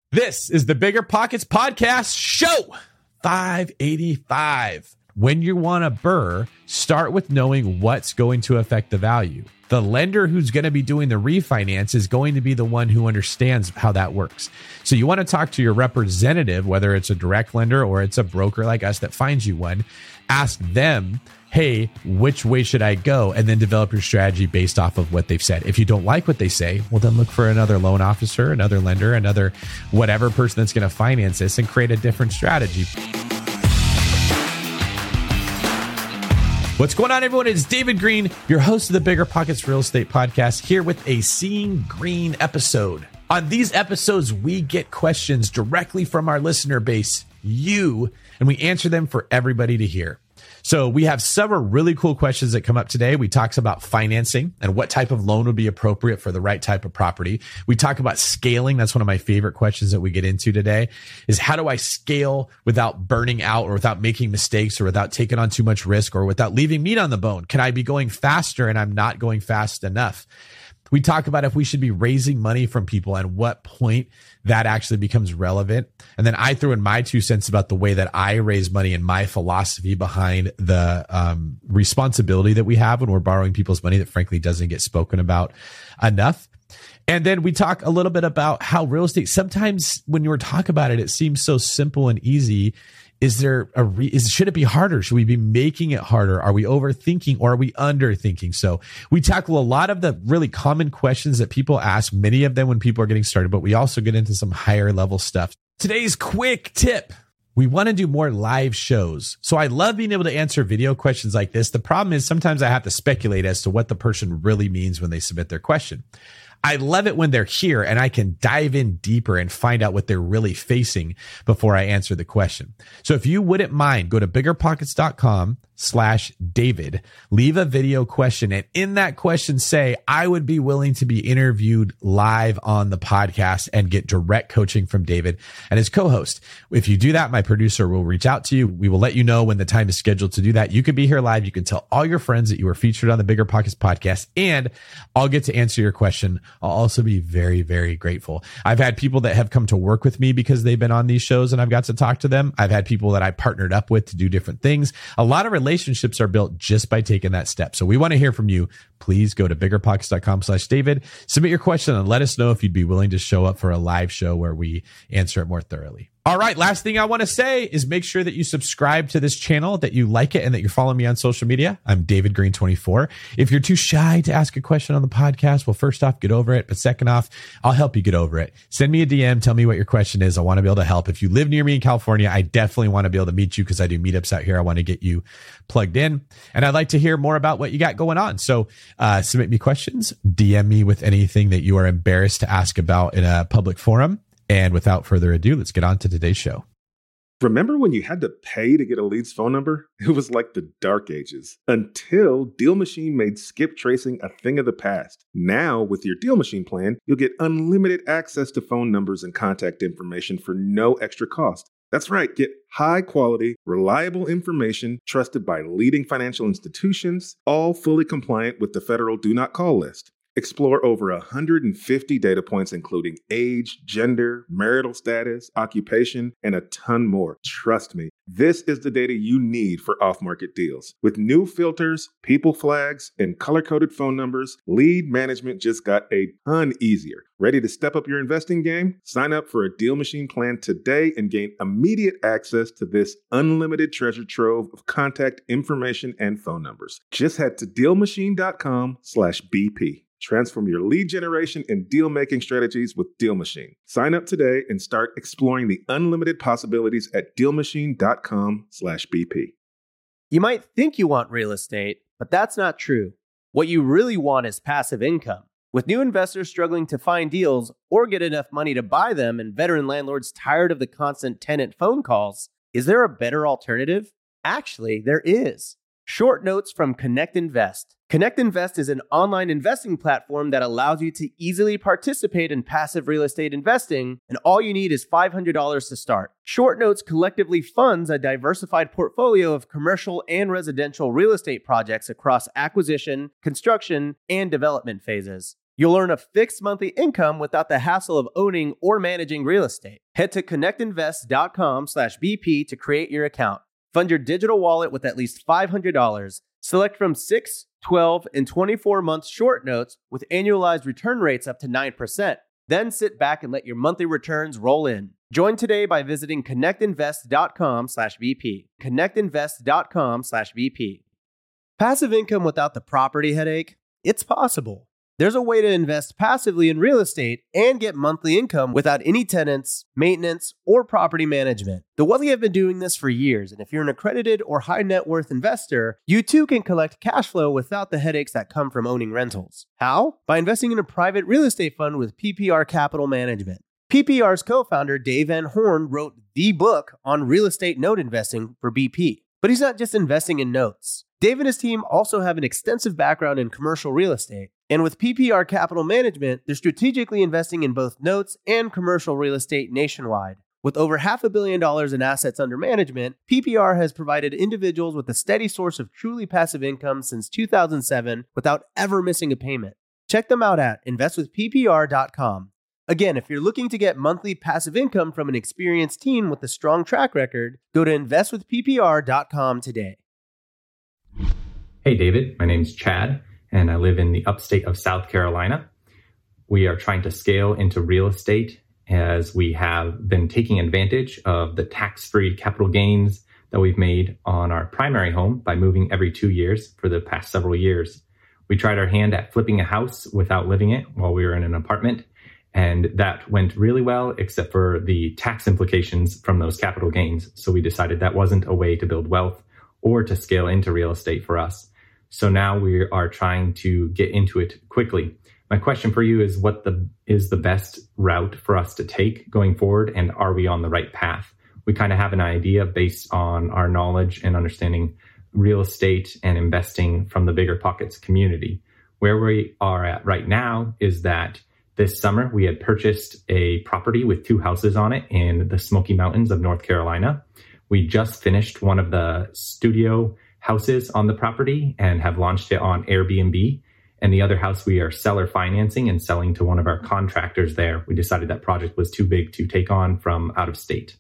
This is the Bigger Pockets Podcast, show 585. When you want a BRRRR, start with knowing what's going to affect the value. The lender who's going to be doing the refinance is going to be the one who understands how that works. So you want to talk to your representative, whether it's a direct lender or it's a broker like us that finds you one. Ask them, hey, which way should I go? And then develop your strategy based off of what they've said. If you don't like what they say, well, then look for another loan officer, another lender, another whatever person that's going to finance this and create a different strategy. What's going on, everyone? It's David Greene, your host of the Bigger Pockets Real Estate Podcast, here with a Seeing Green episode. On these episodes, we get questions directly from our listener base, you, and we answer them for everybody to hear. So we have several really cool questions that come up today. We talk about financing and what type of loan would be appropriate for the right type of property. We talk about scaling. That's one of my favorite questions that we get into today is how do I scale without burning out or without making mistakes or without taking on too much risk or without leaving meat on the bone? Can I be going faster and I'm not going fast enough? We talk about if we should be raising money from people and what point that actually becomes relevant. And then I threw in my 2 cents about the way that I raise money and my philosophy behind the responsibility that we have when we're borrowing people's money that frankly doesn't get spoken about enough. And then we talk a little bit about how real estate, sometimes when you talk about it, it seems so simple and easy. Should it be harder? Should we be making it harder? Are we overthinking or are we underthinking? So we tackle a lot of the really common questions that people ask, many of them when people are getting started, but we also get into some higher level stuff. Today's quick tip. We want to do more live shows. So I love being able to answer video questions like this. The problem is sometimes I have to speculate as to what the person really means when they submit their question. I love it when they're here and I can dive in deeper and find out what they're really facing before I answer the question. So if you wouldn't mind, go to biggerpockets.com/David, leave a video question. And in that question, say, I would be willing to be interviewed live on the podcast and get direct coaching from David and his co-host. If you do that, my producer will reach out to you. We will let you know when the time is scheduled to do that. You can be here live. You can tell all your friends that you were featured on the Bigger Pockets podcast and I'll get to answer your question. I'll also be very, very grateful. I've had people that have come to work with me because they've been on these shows and I've got to talk to them. I've had people that I partnered up with to do different things. A lot of relationships are built just by taking that step. So we want to hear from you. Please go to biggerpockets.com/David, submit your question and let us know if you'd be willing to show up for a live show where we answer it more thoroughly. All right. Last thing I want to say is make sure that you subscribe to this channel, that you like it, and that you're following me on social media. I'm David Greene 24. If you're too shy to ask a question on the podcast, well, first off, get over it. But second off, I'll help you get over it. Send me a DM. Tell me what your question is. I want to be able to help. If you live near me in California, I definitely want to be able to meet you because I do meetups out here. I want to get you plugged in. And I'd like to hear more about what you got going on. So submit me questions. DM me with anything that you are embarrassed to ask about in a public forum. And without further ado, let's get on to today's show. Remember when you had to pay to get a lead's phone number? It was like the dark ages until Deal Machine made skip tracing a thing of the past. Now, with your Deal Machine plan, you'll get unlimited access to phone numbers and contact information for no extra cost. That's right, get high quality, reliable information trusted by leading financial institutions, all fully compliant with the federal Do Not Call list. Explore over 150 data points, including age, gender, marital status, occupation, and a ton more. Trust me, this is the data you need for off-market deals. With new filters, people flags, and color-coded phone numbers, lead management just got a ton easier. Ready to step up your investing game? Sign up for a Deal Machine plan today and gain immediate access to this unlimited treasure trove of contact information and phone numbers. Just head to DealMachine.com/BP. Transform your lead generation and deal-making strategies with Deal Machine. Sign up today and start exploring the unlimited possibilities at DealMachine.com/BP. You might think you want real estate, but that's not true. What you really want is passive income. With new investors struggling to find deals or get enough money to buy them and veteran landlords tired of the constant tenant phone calls, is there a better alternative? Actually, there is. Short notes from Connect Invest. Connect Invest is an online investing platform that allows you to easily participate in passive real estate investing, and all you need is $500 to start. Short Notes collectively funds a diversified portfolio of commercial and residential real estate projects across acquisition, construction, and development phases. You'll earn a fixed monthly income without the hassle of owning or managing real estate. Head to connectinvest.com/BP to create your account. Fund your digital wallet with at least $500. Select from 6, 12, and 24-month short notes with annualized return rates up to 9%. Then sit back and let your monthly returns roll in. Join today by visiting connectinvest.com/BP. Connectinvest.com/BP. Passive income without the property headache? It's possible. There's a way to invest passively in real estate and get monthly income without any tenants, maintenance, or property management. The Wealthy have been doing this for years, and if you're an accredited or high net worth investor, you too can collect cash flow without the headaches that come from owning rentals. How? By investing in a private real estate fund with PPR Capital Management. PPR's co-founder Dave Van Horn wrote the book on real estate note investing for BP. But he's not just investing in notes. Dave and his team also have an extensive background in commercial real estate. And with PPR Capital Management, they're strategically investing in both notes and commercial real estate nationwide. With over $500 million in assets under management, PPR has provided individuals with a steady source of truly passive income since 2007 without ever missing a payment. Check them out at investwithppr.com. Again, if you're looking to get monthly passive income from an experienced team with a strong track record, go to investwithppr.com today. Hey, David. My name's Chad, and I live in the upstate of South Carolina. We are trying to scale into real estate as we have been taking advantage of the tax-free capital gains that we've made on our primary home by moving every 2 years for the past several years. We tried our hand at flipping a house without living it while we were in an apartment, and that went really well, except for the tax implications from those capital gains. So we decided that wasn't a way to build wealth or to scale into real estate for us. So now we are trying to get into it quickly. My question for you is what is the best route for us to take going forward, and are we on the right path? We kind of have an idea based on our knowledge and understanding real estate and investing from the Bigger Pockets community. Where we are at right now is that this summer we had purchased a property with 2 houses on it in the Smoky Mountains of North Carolina. We just finished one of the studio houses on the property and have launched it on Airbnb. And the other house we are seller financing and selling to one of our contractors there. We decided that project was too big to take on from out of state.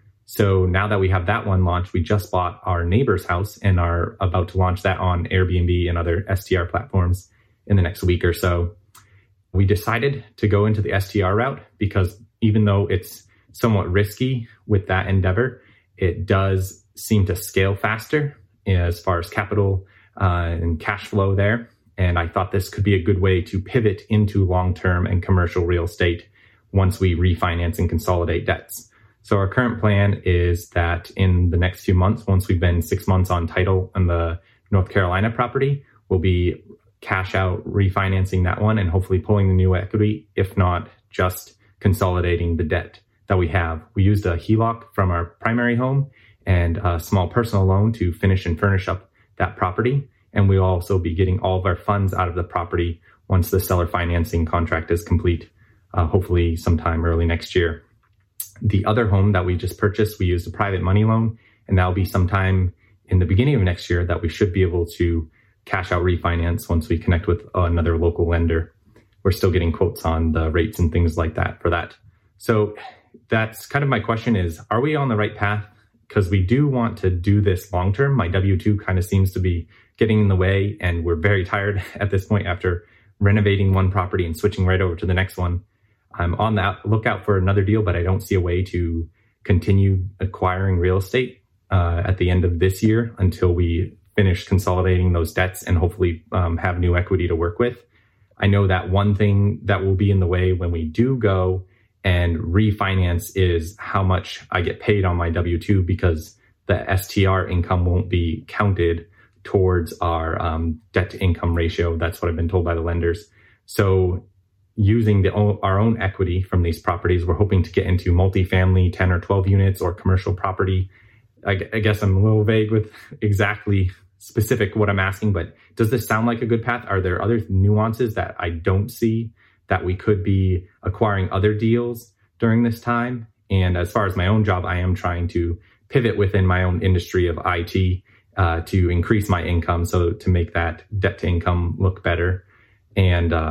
So now that we have that one launched, we just bought our neighbor's house and are about to launch that on Airbnb and other STR platforms in the next week or so. We decided to go into the STR route because even though it's somewhat risky with that endeavor, it does seem to scale faster as far as capital and cash flow there. And I thought this could be a good way to pivot into long-term and commercial real estate once we refinance and consolidate debts. So our current plan is that in the next few months, once we've been 6 months on title on the North Carolina property, we'll be cash out refinancing that one and hopefully pulling the new equity, if not just consolidating the debt that we have. We used a HELOC from our primary home and a small personal loan to finish and furnish up that property. And we'll also be getting all of our funds out of the property once the seller financing contract is complete, hopefully sometime early next year. The other home that we just purchased, we used a private money loan, and that'll be sometime in the beginning of next year that we should be able to cash out refinance once we connect with another local lender. We're still getting quotes on the rates and things like that for that. So that's kind of my question is, are we on the right path? Because we do want to do this long term. My W-2 kind of seems to be getting in the way, and we're very tired at this point after renovating one property and switching right over to the next one. I'm on that lookout for another deal, but I don't see a way to continue acquiring real estate at the end of this year until we finish consolidating those debts and hopefully have new equity to work with. I know that one thing that will be in the way when we do go and refinance is how much I get paid on my W-2, because the STR income won't be counted towards our debt to income ratio. That's what I've been told by the lenders. So using our own equity from these properties, we're hoping to get into multifamily 10 or 12 units or commercial property. I guess I'm a little vague with exactly specific what I'm asking, but does this sound like a good path? Are there other nuances that I don't see that we could be acquiring other deals during this time? And as far as my own job, I am trying to pivot within my own industry of IT to increase my income, so to make that debt to income look better. And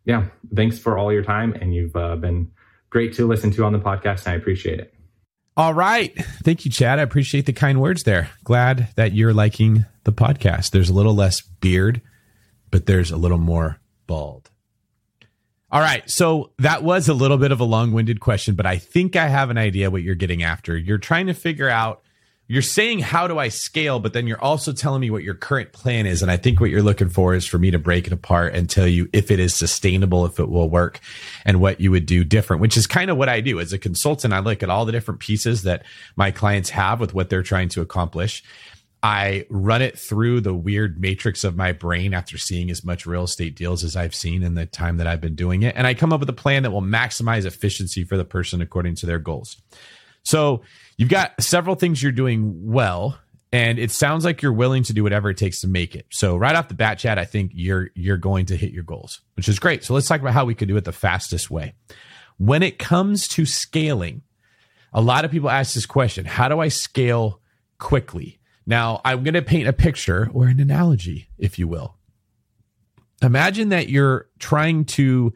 Yeah, thanks for all your time. And you've been great to listen to on the podcast, and I appreciate it. All right. Thank you, Chad. I appreciate the kind words there. Glad that you're liking the podcast. There's a little less beard, but there's a little more bald. All right. So that was a little bit of a long-winded question, but I think I have an idea what you're getting after. You're trying to figure out, you're saying, how do I scale? But then you're also telling me what your current plan is. And I think what you're looking for is for me to break it apart and tell you if it is sustainable, if it will work, and what you would do different, which is kind of what I do. As a consultant, I look at all the different pieces that my clients have with what they're trying to accomplish. I run it through the weird matrix of my brain after seeing as much real estate deals as I've seen in the time that I've been doing it. And I come up with a plan that will maximize efficiency for the person according to their goals. So you've got several things you're doing well, and it sounds like you're willing to do whatever it takes to make it. So right off the bat, Chad, I think you're going to hit your goals, which is great. So let's talk about how we could do it the fastest way. When it comes to scaling, a lot of people ask this question: how do I scale quickly? Now, I'm going to paint a picture or an analogy, if you will. Imagine that you're trying to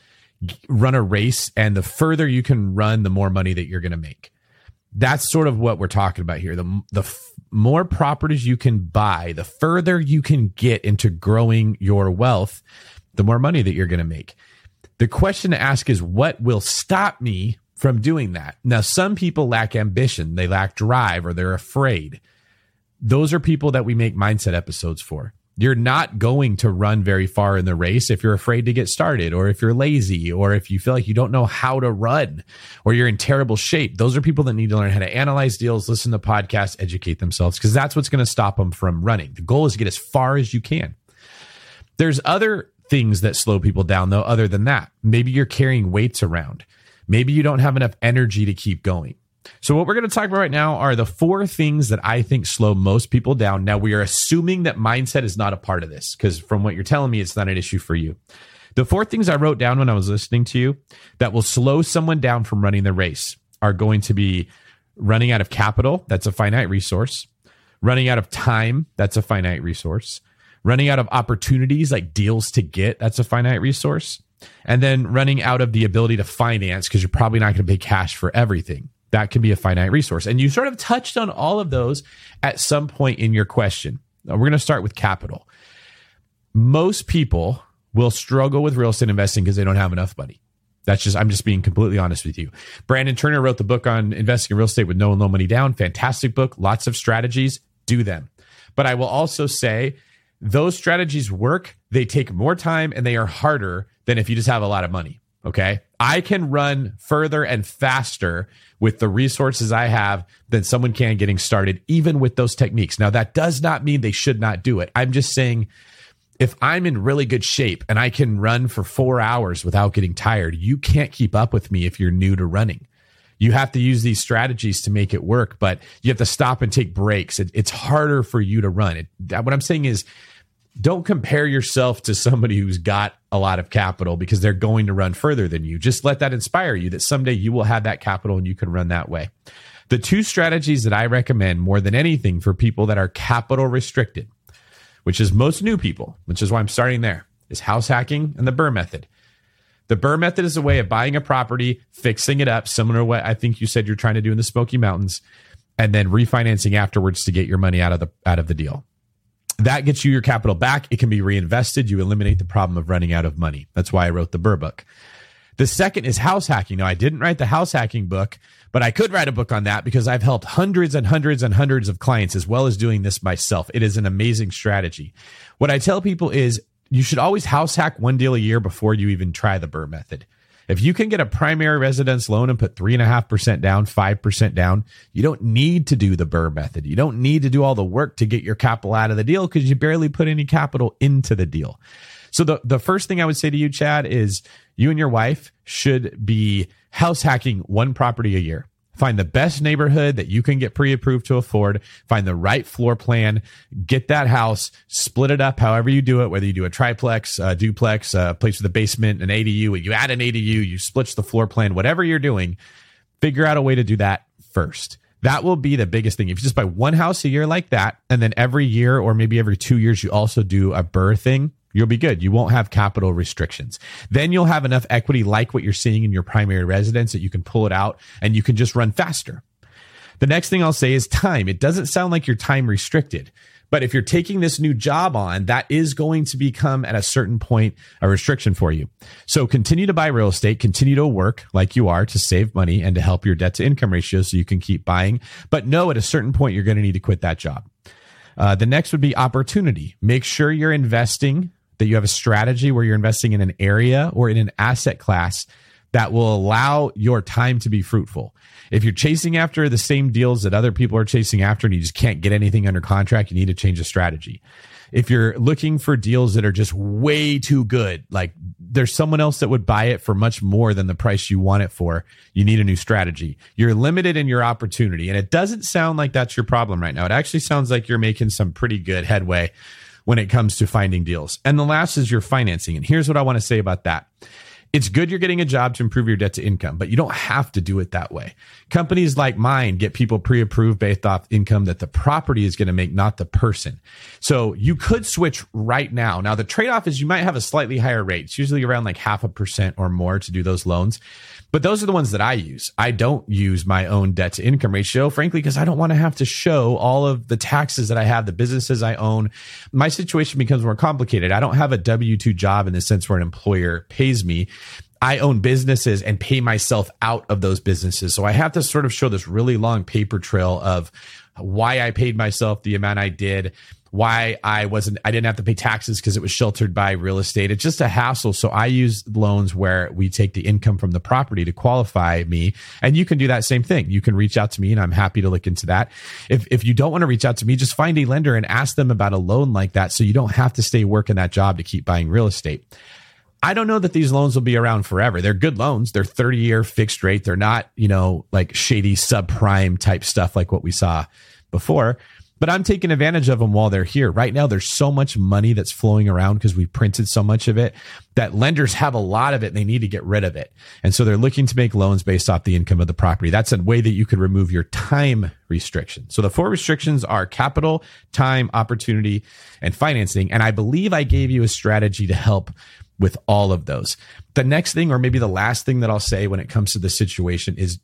run a race, and the further you can run, the more money that you're going to make. That's sort of what we're talking about here. The more properties you can buy, the further you can get into growing your wealth, the more money that you're going to make. The question to ask is, what will stop me from doing that? Now, some people lack ambition, they lack drive, or they're afraid. Those are people that we make mindset episodes for. You're not going to run very far in the race if you're afraid to get started, or if you're lazy, or if you feel like you don't know how to run, or you're in terrible shape. Those are people that need to learn how to analyze deals, listen to podcasts, educate themselves, because that's what's going to stop them from running. The goal is to get as far as you can. There's other things that slow people down, though, other than that. Maybe you're carrying weights around. Maybe you don't have enough energy to keep going. So what we're going to talk about right now are the 4 things that I think slow most people down. Now, we are assuming that mindset is not a part of this, because from what you're telling me, it's not an issue for you. The 4 things I wrote down when I was listening to you that will slow someone down from running the race are going to be running out of capital. That's a finite resource. Running out of time. That's a finite resource. Running out of opportunities, like deals to get. That's a finite resource. And then running out of the ability to finance, because you're probably not going to pay cash for everything. That can be a finite resource. And you sort of touched on all of those at some point in your question. Now, we're going to start with capital. Most people will struggle with real estate investing because they don't have enough money. I'm just being completely honest with you. Brandon Turner wrote the book on investing in real estate with no and low money down. Fantastic book. Lots of strategies. Do them. But I will also say those strategies work. They take more time and they are harder than if you just have a lot of money. Okay. I can run further and faster with the resources I have than someone can getting started, even with those techniques. Now, that does not mean they should not do it. I'm just saying, if I'm in really good shape and I can run for 4 hours without getting tired, you can't keep up with me if you're new to running. You have to use these strategies to make it work, but you have to stop and take breaks. It's harder for you to run. What I'm saying is, don't compare yourself to somebody who's got a lot of capital because they're going to run further than you. Just let that inspire you that someday you will have that capital and you can run that way. The 2 strategies that I recommend more than anything for people that are capital restricted, which is most new people, which is why I'm starting there, is house hacking and the BRRRR method. The BRRRR method is a way of buying a property, fixing it up, similar to what I think you said you're trying to do in the Smoky Mountains, and then refinancing afterwards to get your money out of the deal. That gets you your capital back. It can be reinvested. You eliminate the problem of running out of money. That's why I wrote the BRRRR book. The second is house hacking. Now, I didn't write the house hacking book, but I could write a book on that because I've helped hundreds and hundreds and hundreds of clients, as well as doing this myself. It is an amazing strategy. What I tell people is you should always house hack 1 deal a year before you even try the BRRRR method. If you can get a primary residence loan and put 3.5% down, 5% down, you don't need to do the BRRRR method. You don't need to do all the work to get your capital out of the deal because you barely put any capital into the deal. So the first thing I would say to you, Chad, is you and your wife should be house hacking 1 property a year. Find the best neighborhood that you can get pre-approved to afford. Find the right floor plan. Get that house. Split it up however you do it, whether you do a triplex, a duplex, a place with a basement, an ADU. You add an ADU, you split the floor plan, whatever you're doing, figure out a way to do that first. That will be the biggest thing. If you just buy 1 house a year like that, and then every year or maybe every 2 years, you also do a BRRRR thing, You'll be good. You won't have capital restrictions. Then you'll have enough equity like what you're seeing in your primary residence that you can pull it out and you can just run faster. The next thing I'll say is time. It doesn't sound like you're time restricted, but if you're taking this new job on, that is going to become at a certain point a restriction for you. So continue to buy real estate, continue to work like you are to save money and to help your debt to income ratio so you can keep buying. But know at a certain point, you're going to need to quit that job. The next would be opportunity. Make sure you're investing, that you have a strategy where you're investing in an area or in an asset class that will allow your time to be fruitful. If you're chasing after the same deals that other people are chasing after and you just can't get anything under contract, you need to change the strategy. If you're looking for deals that are just way too good, like there's someone else that would buy it for much more than the price you want it for, you need a new strategy. You're limited in your opportunity. And it doesn't sound like that's your problem right now. It actually sounds like you're making some pretty good headway when it comes to finding deals. And the last is your financing. And here's what I want to say about that. It's good you're getting a job to improve your debt to income, but you don't have to do it that way. Companies like mine get people pre-approved based off income that the property is going to make, not the person. So you could switch right now. Now, the trade-off is you might have a slightly higher rate. It's usually around like 0.5% or more to do those loans. But those are the ones that I use. I don't use my own debt to income ratio, frankly, because I don't want to have to show all of the taxes that I have, the businesses I own. My situation becomes more complicated. I don't have a W-2 job in the sense where an employer pays me. I own businesses and pay myself out of those businesses. So I have to sort of show this really long paper trail of why I paid myself the amount I did, why I didn't have to pay taxes because it was sheltered by real estate. It's just a hassle. So I use loans where we take the income from the property to qualify me. And you can do that same thing. You can reach out to me and I'm happy to look into that. If you don't want to reach out to me, just find a lender and ask them about a loan like that so you don't have to stay working that job to keep buying real estate. I don't know that these loans will be around forever. They're good loans. They're 30-year fixed rate. They're not, like shady subprime type stuff like what we saw before. But I'm taking advantage of them while they're here. Right now, there's so much money that's flowing around because we printed so much of it that lenders have a lot of it and they need to get rid of it. And so they're looking to make loans based off the income of the property. That's a way that you could remove your time restriction. So the 4 restrictions are capital, time, opportunity, and financing. And I believe I gave you a strategy to help with all of those. The next thing, or maybe the last thing that I'll say when it comes to the situation is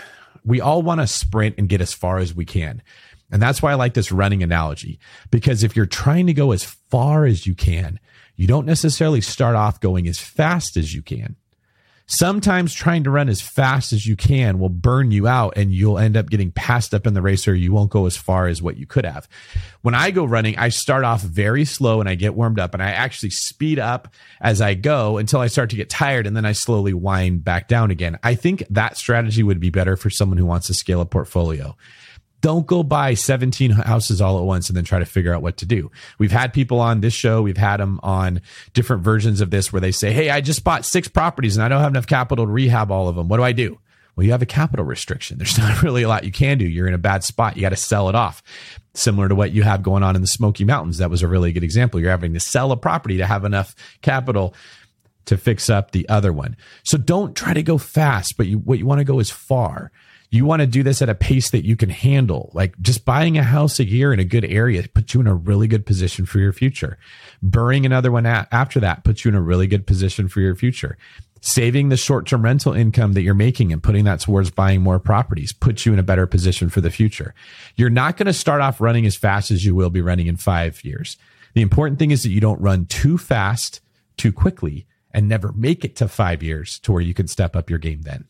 we all want to sprint and get as far as we can. And that's why I like this running analogy, because if you're trying to go as far as you can, you don't necessarily start off going as fast as you can. Sometimes trying to run as fast as you can will burn you out and you'll end up getting passed up in the race or you won't go as far as what you could have. When I go running, I start off very slow and I get warmed up and I actually speed up as I go until I start to get tired and then I slowly wind back down again. I think that strategy would be better for someone who wants to scale a portfolio. Don't go buy 17 houses all at once and then try to figure out what to do. We've had people on this show. We've had them on different versions of this where they say, hey, I just bought 6 properties and I don't have enough capital to rehab all of them. What do I do? Well, you have a capital restriction. There's not really a lot you can do. You're in a bad spot. You got to sell it off. Similar to what you have going on in the Smoky Mountains. That was a really good example. You're having to sell a property to have enough capital to fix up the other one. So don't try to go fast, but what you want to go is far. You want to do this at a pace that you can handle. Like just buying a house a year in a good area puts you in a really good position for your future. Burying another one after that puts you in a really good position for your future. Saving the short-term rental income that you're making and putting that towards buying more properties puts you in a better position for the future. You're not going to start off running as fast as you will be running in 5 years. The important thing is that you don't run too fast, too quickly, and never make it to 5 years to where you can step up your game then.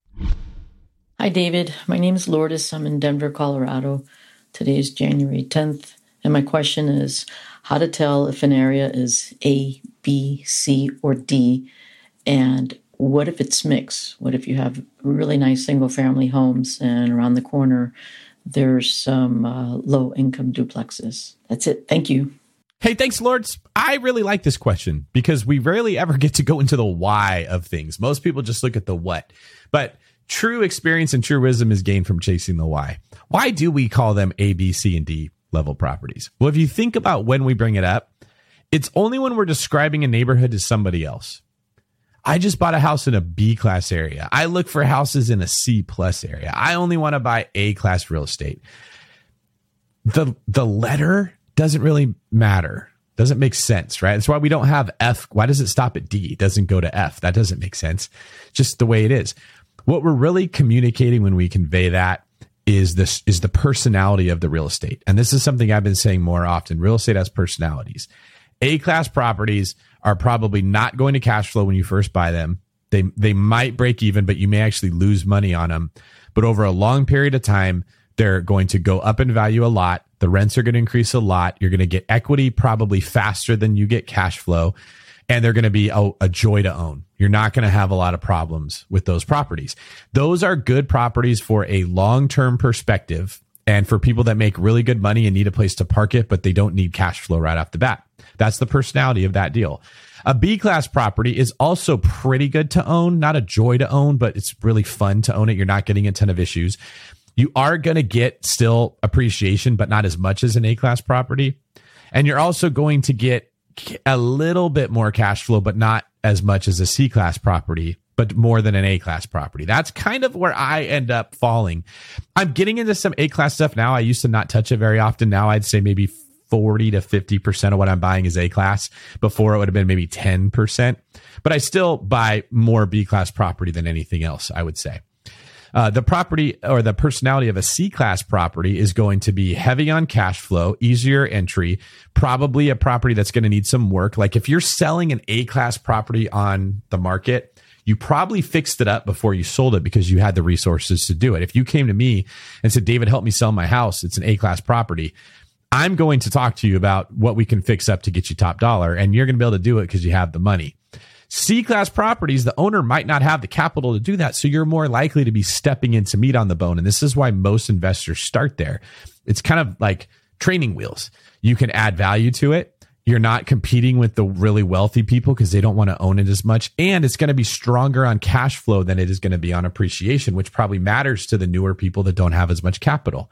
Hi, David. My name is Lourdes. I'm in Denver, Colorado. Today is January 10th. And my question is how to tell if an area is A, B, C, or D. And what if it's mixed? What if you have really nice single-family homes and around the corner there's some low-income duplexes? That's it. Thank you. Hey, thanks, Lords. I really like this question because we rarely ever get to go into the why of things. Most people just look at the what. But true experience and true wisdom is gained from chasing the why. Why do we call them A, B, C, and D level properties? Well, if you think about when we bring it up, it's only when we're describing a neighborhood to somebody else. I just bought a house in a B class area. I look for houses in a C plus area. I only want to buy A class real estate. The letter doesn't really matter. Doesn't make sense, right? That's why we don't have F. Why does it stop at D? It doesn't go to F. That doesn't make sense. Just the way it is. What we're really communicating when we convey that is the personality of the real estate. And this is something I've been saying more often. Real estate has personalities. A-class properties are probably not going to cash flow when you first buy them. They might break even, but you may actually lose money on them. But over a long period of time, they're going to go up in value a lot. The rents are going to increase a lot. You're going to get equity probably faster than you get cash flow. And they're going to be a joy to own. You're not going to have a lot of problems with those properties. Those are good properties for a long-term perspective and for people that make really good money and need a place to park it, but they don't need cash flow right off the bat. That's the personality of that deal. A B-class property is also pretty good to own, not a joy to own, but it's really fun to own it. You're not getting a ton of issues. You are going to get still appreciation, but not as much as an A-class property. And you're also going to get a little bit more cash flow, but not as much as a C-class property, but more than an A-class property. That's kind of where I end up falling. I'm getting into some A-class stuff now. I used to not touch it very often. Now I'd say maybe 40 to 50% of what I'm buying is A-class. Before it would have been maybe 10%, but I still buy more B-class property than anything else, I would say. The property or the personality of a C-class property is going to be heavy on cash flow, easier entry, probably a property that's going to need some work. Like if you're selling an A-class property on the market, you probably fixed it up before you sold it because you had the resources to do it. If you came to me and said, David, help me sell my house, it's an A-class property, I'm going to talk to you about what we can fix up to get you top dollar, and you're going to be able to do it because you have the money. C-class properties, the owner might not have the capital to do that, so you're more likely to be stepping into meat on the bone. And this is why most investors start there. It's kind of like training wheels. You can add value to it. You're not competing with the really wealthy people because they don't want to own it as much. And it's going to be stronger on cash flow than it is going to be on appreciation, which probably matters to the newer people that don't have as much capital.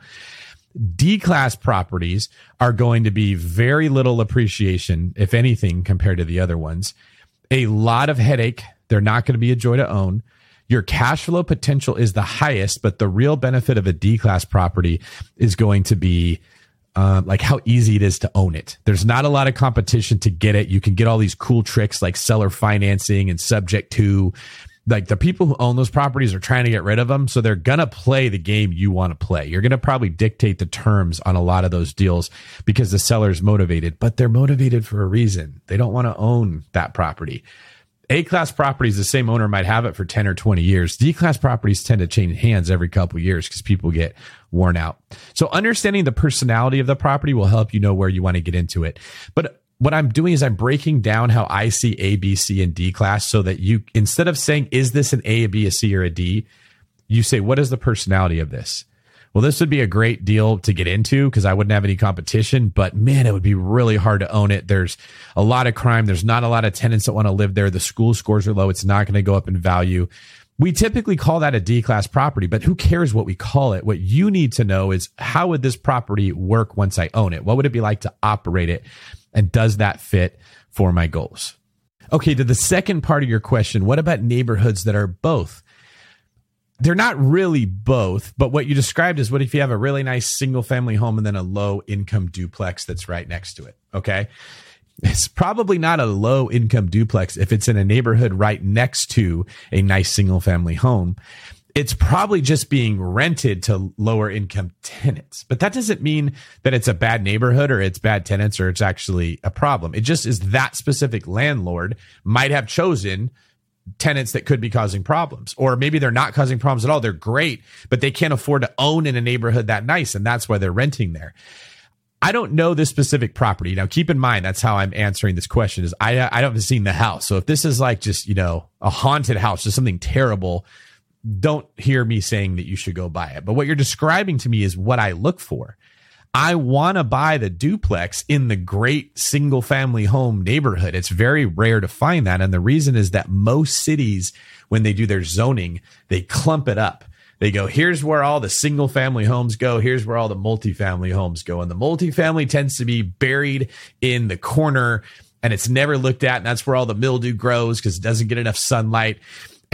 D-class properties are going to be very little appreciation, if anything, compared to the other ones. A lot of headache. They're not going to be a joy to own. Your cash flow potential is the highest, but the real benefit of a D-class property is going to be like how easy it is to own it. There's not a lot of competition to get it. You can get all these cool tricks like seller financing and subject to. Like the people who own those properties are trying to get rid of them. So they're going to play the game you want to play. You're going to probably dictate the terms on a lot of those deals because the seller's motivated, but they're motivated for a reason. They don't want to own that property. A-class properties, the same owner might have it for 10 or 20 years. D-class properties tend to change hands every couple of years because people get worn out. So understanding the personality of the property will help you know where you want to get into it. But what I'm doing is I'm breaking down how I see A, B, C, and D class so that you, instead of saying, is this an A, a B, a C, or a D, you say, what is the personality of this? Well, this would be a great deal to get into because I wouldn't have any competition, but man, it would be really hard to own it. There's a lot of crime. There's not a lot of tenants that want to live there. The school scores are low. It's not going to go up in value. We typically call that a D-class property, but who cares what we call it? What you need to know is how would this property work once I own it? What would it be like to operate it? And does that fit for my goals? Okay, to the second part of your question, what about neighborhoods that are both? They're not really both, but what you described is what if you have a really nice single family home and then a low income duplex that's right next to it, okay? It's probably not a low income duplex if it's in a neighborhood right next to a nice single family home. It's probably just being rented to lower income tenants. But that doesn't mean that it's a bad neighborhood or it's bad tenants or it's actually a problem. It just is that specific landlord might have chosen tenants that could be causing problems. Or maybe they're not causing problems at all. They're great, but they can't afford to own in a neighborhood that nice. And that's why they're renting there. I don't know this specific property. Now, keep in mind, that's how I'm answering this question is I haven't seen the house. So if this is like just, a haunted house, just something terrible, don't hear me saying that you should go buy it. But what you're describing to me is what I look for. I want to buy the duplex in the great single family home neighborhood. It's very rare to find that. And the reason is that most cities, when they do their zoning, they clump it up. They go, here's where all the single family homes go. Here's where all the multifamily homes go. And the multifamily tends to be buried in the corner and it's never looked at. And that's where all the mildew grows because it doesn't get enough sunlight.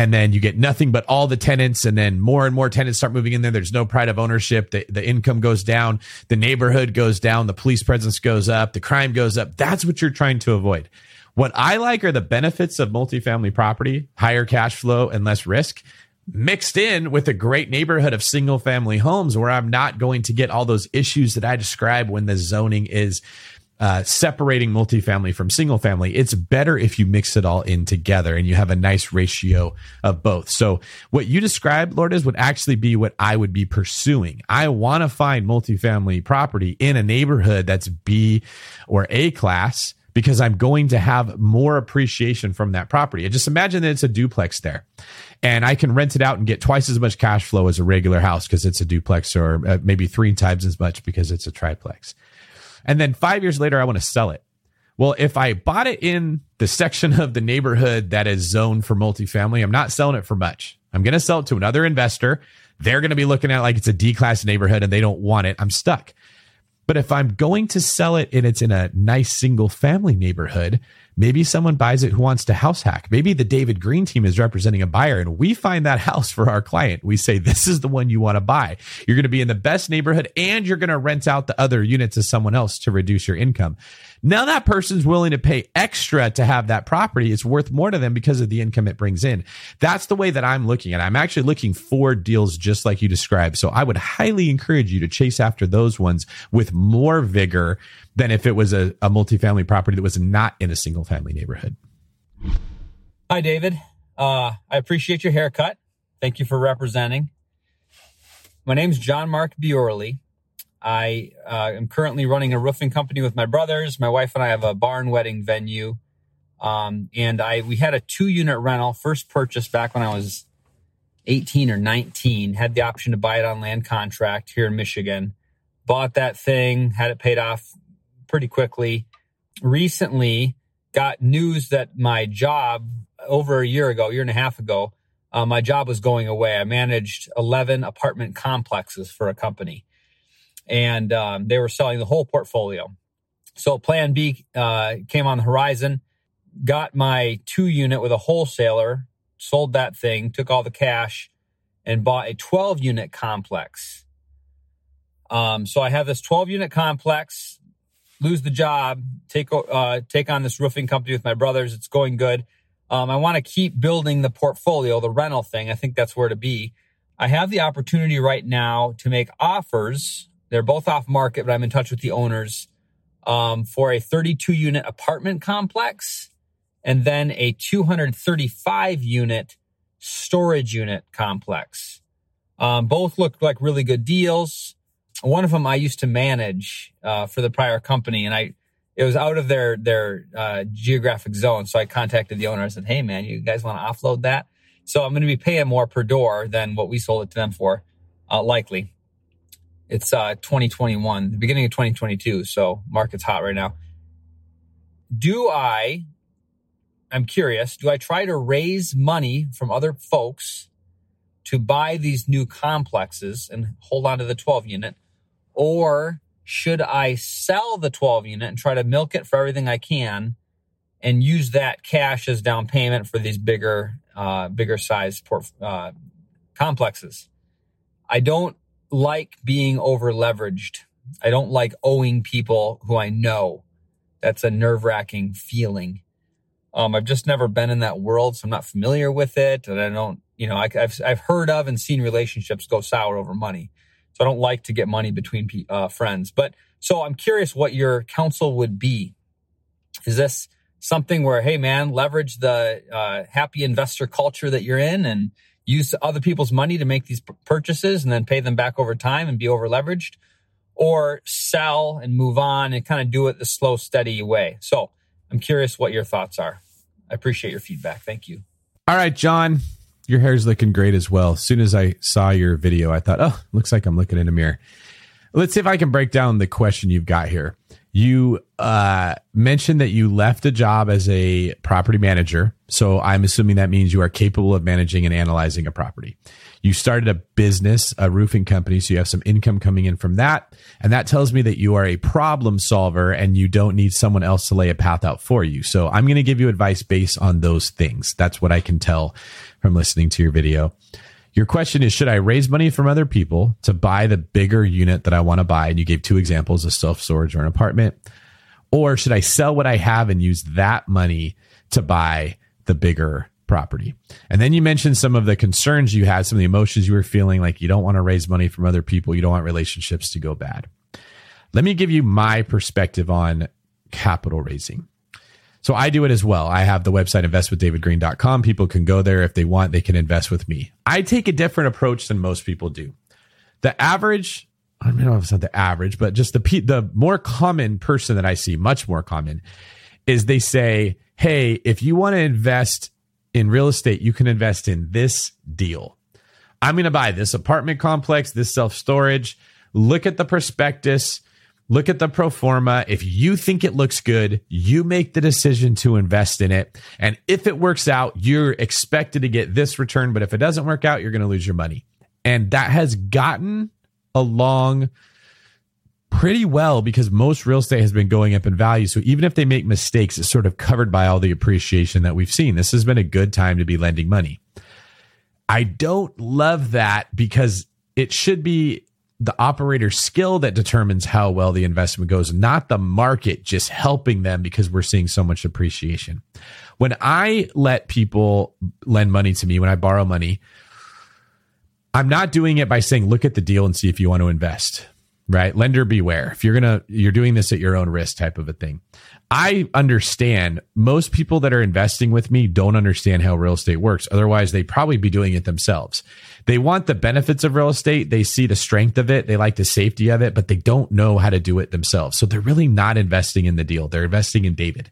and then you get nothing but all the tenants, and then more and more tenants start moving in there. There's no pride of ownership. The income goes down, the neighborhood goes down, the police presence goes up, the crime goes up. That's what you're trying to avoid. What I like are the benefits of multifamily property, higher cash flow and less risk, mixed in with a great neighborhood of single family homes where I'm not going to get all those issues that I describe when the zoning is separating multifamily from single family. It's better if you mix it all in together and you have a nice ratio of both. So what you described, Lourdes, would actually be what I would be pursuing. I want to find multifamily property in a neighborhood that's B or A class, because I'm going to have more appreciation from that property. And just imagine that it's a duplex there, and I can rent it out and get twice as much cash flow as a regular house because it's a duplex, or maybe 3 times as much because it's a triplex. And then 5 years later, I want to sell it. Well, if I bought it in the section of the neighborhood that is zoned for multifamily, I'm not selling it for much. I'm going to sell it to another investor. They're going to be looking at it like it's a D-class neighborhood and they don't want it. I'm stuck. But if I'm going to sell it and it's in a nice single family neighborhood, maybe someone buys it who wants to house hack. Maybe the David Green team is representing a buyer and we find that house for our client. We say, this is the one you want to buy. You're going to be in the best neighborhood and you're going to rent out the other unit to someone else to reduce your income. Now that person's willing to pay extra to have that property. It's worth more to them because of the income it brings in. That's the way that I'm looking at it. I'm actually looking for deals just like you described. So I would highly encourage you to chase after those ones with more vigor than if it was a multifamily property that was not in a single family neighborhood. Hi, David. I appreciate your haircut. Thank you for representing. My name's John Mark Biorley. I am currently running a roofing company with my brothers. My wife and I have a barn wedding venue. We had a 2-unit rental, first purchased back when I was 18 or 19, had the option to buy it on land contract here in Michigan. Bought that thing, had it paid off pretty quickly. Recently got news that my job over a year and a half ago, my job was going away. I managed 11 apartment complexes for a company. And they were selling the whole portfolio. So plan B came on the horizon, got my 2-unit with a wholesaler, sold that thing, took all the cash, and bought a 12-unit complex. So I have this 12-unit complex, lose the job, take on this roofing company with my brothers. It's going good. I want to keep building the portfolio, the rental thing. I think that's where to be. I have the opportunity right now to make offers. They're both off market, but I'm in touch with the owners for a 32-unit apartment complex and then a 235-unit storage unit complex. Both look like really good deals. One of them I used to manage for the prior company, and it was out of their geographic zone. So I contacted the owner. I said, hey, man, you guys want to offload that? So I'm going to be paying more per door than what we sold it to them for, likely. It's 2021, the beginning of 2022, so market's hot right now. I'm curious, do I try to raise money from other folks to buy these new complexes and hold on to the 12-unit? Or should I sell the 12-unit and try to milk it for everything I can and use that cash as down payment for these bigger size complexes? I don't like being over leveraged. I don't like owing people who I know. That's a nerve-wracking feeling. I've just never been in that world, so I'm not familiar with it. And I don't, I've heard of and seen relationships go sour over money. So I don't like to get money between friends. But so I'm curious what your counsel would be. Is this something where, hey man, leverage the happy investor culture that you're in and use other people's money to make these purchases and then pay them back over time and be over leveraged, or sell and move on and kind of do it the slow, steady way? So I'm curious what your thoughts are. I appreciate your feedback. Thank you. All right, John, your hair's looking great as well. As soon as I saw your video, I thought, looks like I'm looking in a mirror. Let's see if I can break down the question you've got here. You mentioned that you left a job as a property manager. So I'm assuming that means you are capable of managing and analyzing a property. You started a business, a roofing company, so you have some income coming in from that. And that tells me that you are a problem solver and you don't need someone else to lay a path out for you. So I'm going to give you advice based on those things. That's what I can tell from listening to your video. Your question is, should I raise money from other people to buy the bigger unit that I want to buy? And you gave two examples, a self-storage or an apartment. Or should I sell what I have and use that money to buy the bigger property? And then you mentioned some of the concerns you had, some of the emotions you were feeling, like you don't want to raise money from other people. You don't want relationships to go bad. Let me give you my perspective on capital raising. So I do it as well. I have the website investwithdavidgreen.com. People can go there if they want. They can invest with me. I take a different approach than most people do. The average, I don't know if it's not the average, but just the more common person that I see, much more common, is they say, hey, if you want to invest in real estate, you can invest in this deal. I'm going to buy this apartment complex, this self-storage. Look at the prospectus. Look at the pro forma. If you think it looks good, you make the decision to invest in it. And if it works out, you're expected to get this return. But if it doesn't work out, you're going to lose your money. And that has gotten along pretty well because most real estate has been going up in value. So even if they make mistakes, it's sort of covered by all the appreciation that we've seen. This has been a good time to be lending money. I don't love that because it should be the operator's skill that determines how well the investment goes, not the market just helping them because we're seeing so much appreciation. When I let people lend money to me, when I borrow money, I'm not doing it by saying, look at the deal and see if you want to invest, right? Lender beware. If you're doing this at your own risk type of a thing. I understand most people that are investing with me don't understand how real estate works. Otherwise, they'd probably be doing it themselves. They want the benefits of real estate. They see the strength of it. They like the safety of it, but they don't know how to do it themselves. So they're really not investing in the deal. They're investing in David.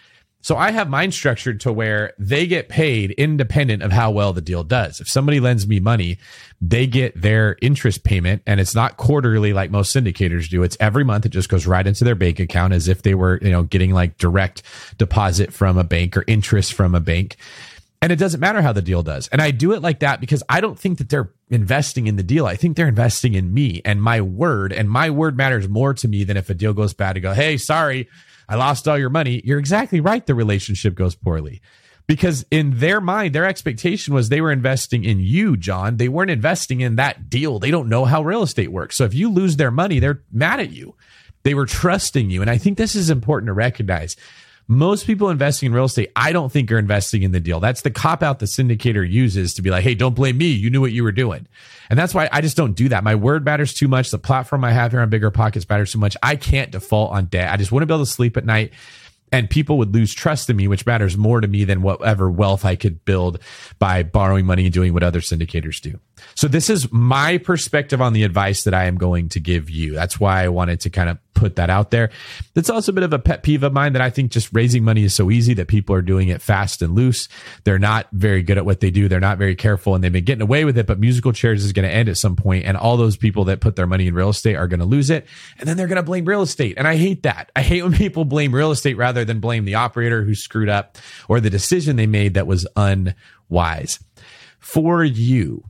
So I have mine structured to where they get paid independent of how well the deal does. If somebody lends me money, they get their interest payment, and it's not quarterly like most syndicators do. It's every month. It just goes right into their bank account as if they were, getting like direct deposit from a bank or interest from a bank. And it doesn't matter how the deal does. And I do it like that because I don't think that they're investing in the deal. I think they're investing in me and my word matters more to me than if a deal goes bad to go, hey, sorry, I lost all your money. You're exactly right. The relationship goes poorly because in their mind, their expectation was they were investing in you, John. They weren't investing in that deal. They don't know how real estate works. So if you lose their money, they're mad at you. They were trusting you. And I think this is important to recognize. Most people investing in real estate, I don't think are investing in the deal. That's the cop out the syndicator uses to be like, hey, don't blame me. You knew what you were doing. And that's why I just don't do that. My word matters too much. The platform I have here on Bigger Pockets matters too much. I can't default on debt. I just want to be able to sleep at night. And people would lose trust in me, which matters more to me than whatever wealth I could build by borrowing money and doing what other syndicators do. So this is my perspective on the advice that I am going to give you. That's why I wanted to kind of put that out there. That's also a bit of a pet peeve of mine that I think just raising money is so easy that people are doing it fast and loose. They're not very good at what they do. They're not very careful and they've been getting away with it, but musical chairs is going to end at some point, and all those people that put their money in real estate are going to lose it. And then they're going to blame real estate. And I hate that. I hate when people blame real estate rather than blame the operator who screwed up or the decision they made that was unwise. For you,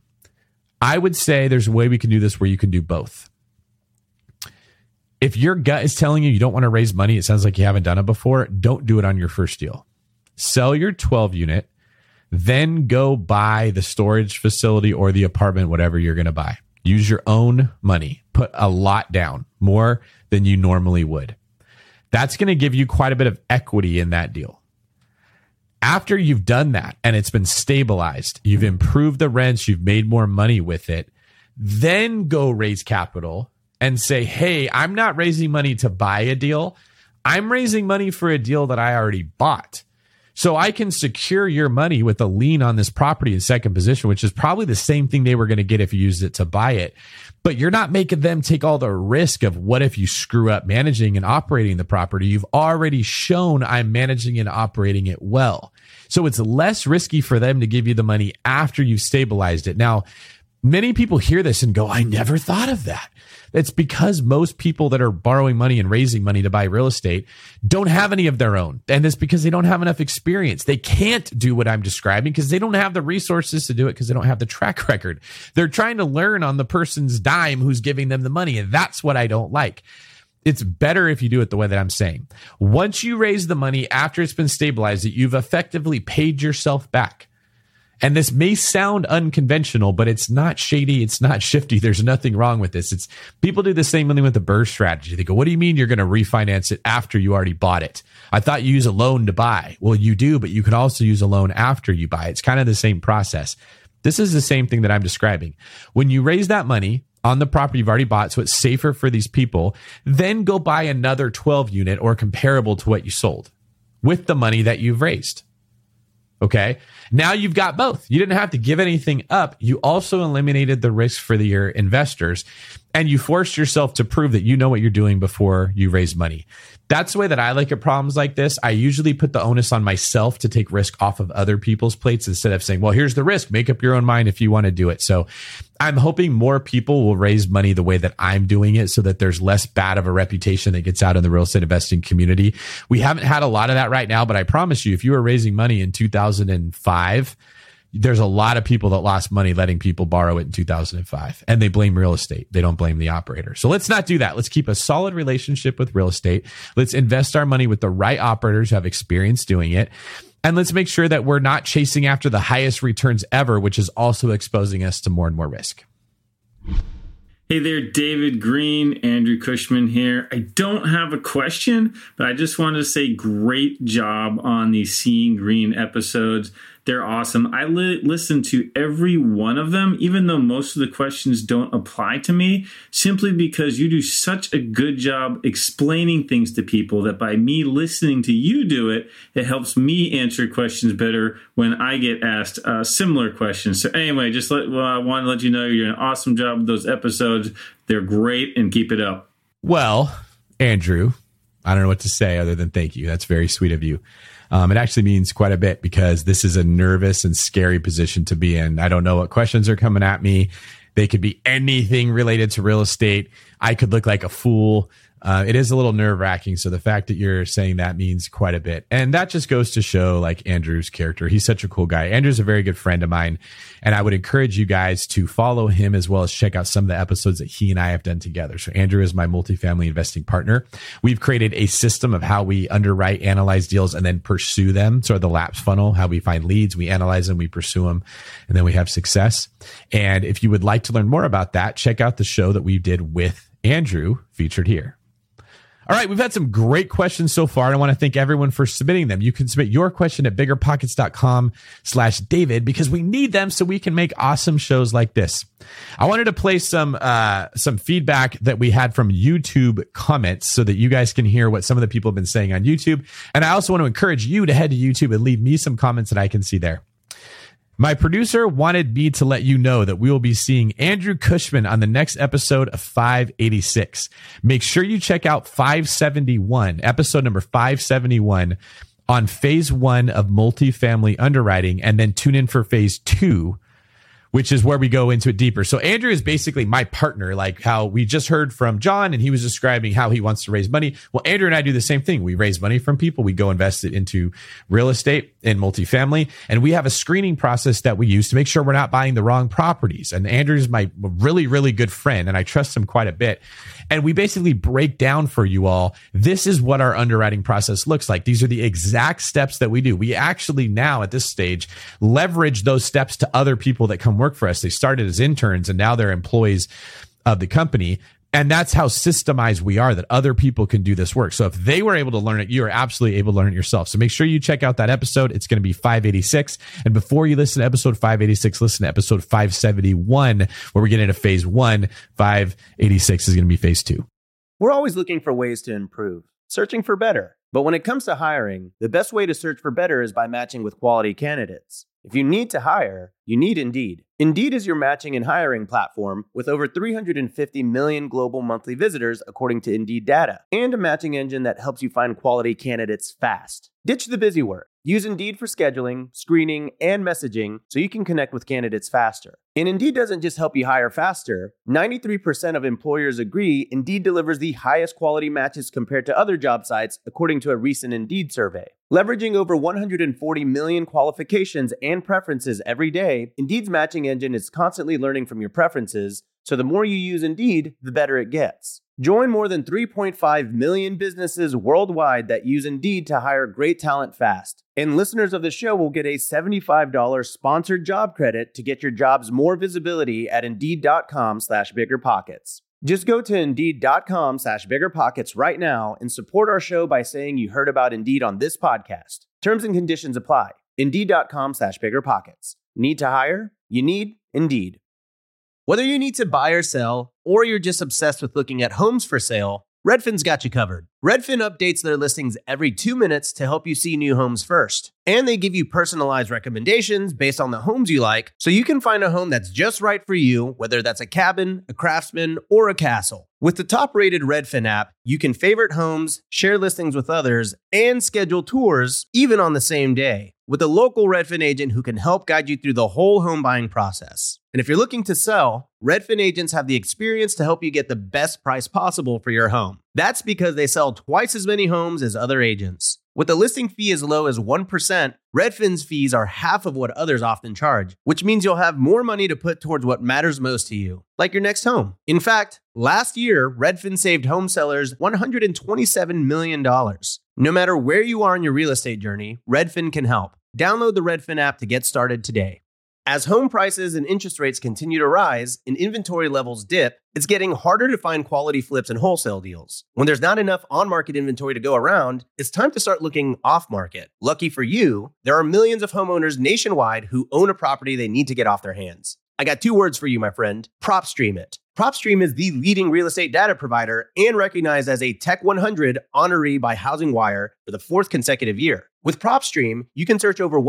I would say there's a way we can do this where you can do both. If your gut is telling you don't want to raise money, it sounds like you haven't done it before, don't do it on your first deal. Sell your 12 unit, then go buy the storage facility or the apartment, whatever you're going to buy. Use your own money. Put a lot down, more than you normally would. That's going to give you quite a bit of equity in that deal. After you've done that and it's been stabilized, you've improved the rents, you've made more money with it, then go raise capital and say, hey, I'm not raising money to buy a deal. I'm raising money for a deal that I already bought. So I can secure your money with a lien on this property in second position, which is probably the same thing they were going to get if you used it to buy it. But you're not making them take all the risk of what if you screw up managing and operating the property. You've already shown I'm managing and operating it well. So it's less risky for them to give you the money after you've stabilized it. Now, Many people hear this and go, I never thought of that. It's because most people that are borrowing money and raising money to buy real estate don't have any of their own. And it's because they don't have enough experience. They can't do what I'm describing because they don't have the resources to do it because they don't have the track record. They're trying to learn on the person's dime who's giving them the money. And that's what I don't like. It's better if you do it the way that I'm saying. Once you raise the money after it's been stabilized, that you've effectively paid yourself back. And this may sound unconventional, but it's not shady. It's not shifty. There's nothing wrong with this. It's people do the same thing with the BRRRR strategy. They go, what do you mean you're going to refinance it after you already bought it? I thought you use a loan to buy. Well, you do, but you can also use a loan after you buy. It's kind of the same process. This is the same thing that I'm describing. When you raise that money on the property you've already bought, so it's safer for these people, then go buy another 12 unit or comparable to what you sold with the money that you've raised. Okay. Now you've got both. You didn't have to give anything up. You also eliminated the risk for your investors, and you forced yourself to prove that you know what you're doing before you raise money. That's the way that I look at problems like this. I usually put the onus on myself to take risk off of other people's plates instead of saying, well, here's the risk. Make up your own mind if you want to do it. So I'm hoping more people will raise money the way that I'm doing it so that there's less bad of a reputation that gets out in the real estate investing community. We haven't had a lot of that right now, but I promise you, if you were raising money in 2005, there's a lot of people that lost money letting people borrow it in 2005, and they blame real estate. They don't blame the operator. So let's not do that. Let's keep a solid relationship with real estate. Let's invest our money with the right operators who have experience doing it. And let's make sure that we're not chasing after the highest returns ever, which is also exposing us to more and more risk. Hey there, David Green, Andrew Cushman here. I don't have a question, but I just wanted to say great job on these Seeing Green episodes. They're awesome. I listen to every one of them, even though most of the questions don't apply to me, simply because you do such a good job explaining things to people that by me listening to you do it, it helps me answer questions better when I get asked similar questions. So anyway, I want to let you know you're doing an awesome job with those episodes. They're great, and keep it up. Well, Andrew, I don't know what to say other than thank you. That's very sweet of you. It actually means quite a bit because this is a nervous and scary position to be in. I don't know what questions are coming at me. They could be anything related to real estate. I could look like a fool. It is a little nerve-wracking. So the fact that you're saying that means quite a bit. And that just goes to show like Andrew's character. He's such a cool guy. Andrew's a very good friend of mine. And I would encourage you guys to follow him as well as check out some of the episodes that he and I have done together. So Andrew is my multifamily investing partner. We've created a system of how we underwrite, analyze deals, and then pursue them. Sort of the LAPS funnel, how we find leads, we analyze them, we pursue them, and then we have success. And if you would like to learn more about that, check out the show that we did with Andrew featured here. All right, we've had some great questions so far, and I want to thank everyone for submitting them. You can submit your question at biggerpockets.com/David because we need them so we can make awesome shows like this. I wanted to play some feedback that we had from YouTube comments so that you guys can hear what some of the people have been saying on YouTube. And I also want to encourage you to head to YouTube and leave me some comments that I can see there. My producer wanted me to let you know that we will be seeing Andrew Cushman on the next episode of 586. Make sure you check out 571, episode number 571, on phase 1 of multifamily underwriting, and then tune in for phase 2, which is where we go into it deeper. So Andrew is basically my partner, like how we just heard from John, and he was describing how he wants to raise money. Well, Andrew and I do the same thing. We raise money from people. We go invest it into real estate and multifamily. And we have a screening process that we use to make sure we're not buying the wrong properties. And Andrew is my really, really good friend, and I trust him quite a bit. And we basically break down for you all, this is what our underwriting process looks like. These are the exact steps that we do. We actually now at this stage leverage those steps to other people that come work for us. They started as interns and now they're employees of the company. And that's how systemized we are, that other people can do this work. So if they were able to learn it, you are absolutely able to learn it yourself. So make sure you check out that episode. It's going to be 586. And before you listen to episode 586, listen to episode 571, where we get into phase 1. 586 is going to be phase 2. We're always looking for ways to improve, searching for better. But when it comes to hiring, the best way to search for better is by matching with quality candidates. If you need to hire, you need Indeed. Indeed is your matching and hiring platform with over 350 million global monthly visitors, according to Indeed data, and a matching engine that helps you find quality candidates fast. Ditch the busy work. Use Indeed for scheduling, screening, and messaging so you can connect with candidates faster. And Indeed doesn't just help you hire faster. 93% of employers agree Indeed delivers the highest quality matches compared to other job sites, according to a recent Indeed survey. Leveraging over 140 million qualifications and preferences every day, Indeed's matching engine is constantly learning from your preferences, so the more you use Indeed, the better it gets. Join more than 3.5 million businesses worldwide that use Indeed to hire great talent fast. And listeners of the show will get a $75 sponsored job credit to get your jobs more visibility at Indeed.com/biggerpockets. Just go to Indeed.com/biggerpockets right now and support our show by saying you heard about Indeed on this podcast. Terms and conditions apply. Indeed.com/biggerpockets. Need to hire? You need Indeed. Whether you need to buy or sell, or you're just obsessed with looking at homes for sale, Redfin's got you covered. Redfin updates their listings every 2 minutes to help you see new homes first. And they give you personalized recommendations based on the homes you like, so you can find a home that's just right for you, whether that's a cabin, a craftsman, or a castle. With the top-rated Redfin app, you can favorite homes, share listings with others, and schedule tours even on the same day, with a local Redfin agent who can help guide you through the whole home buying process. And if you're looking to sell, Redfin agents have the experience to help you get the best price possible for your home. That's because they sell twice as many homes as other agents. With a listing fee as low as 1%, Redfin's fees are half of what others often charge, which means you'll have more money to put towards what matters most to you, like your next home. In fact, last year, Redfin saved home sellers $127 million. No matter where you are in your real estate journey, Redfin can help. Download the Redfin app to get started today. As home prices and interest rates continue to rise and inventory levels dip, it's getting harder to find quality flips and wholesale deals. When there's not enough on-market inventory to go around, it's time to start looking off-market. Lucky for you, there are millions of homeowners nationwide who own a property they need to get off their hands. I got 2 words for you, my friend. PropStream it. PropStream is the leading real estate data provider and recognized as a Tech 100 honoree by HousingWire for the 4th consecutive year. With PropStream, you can search over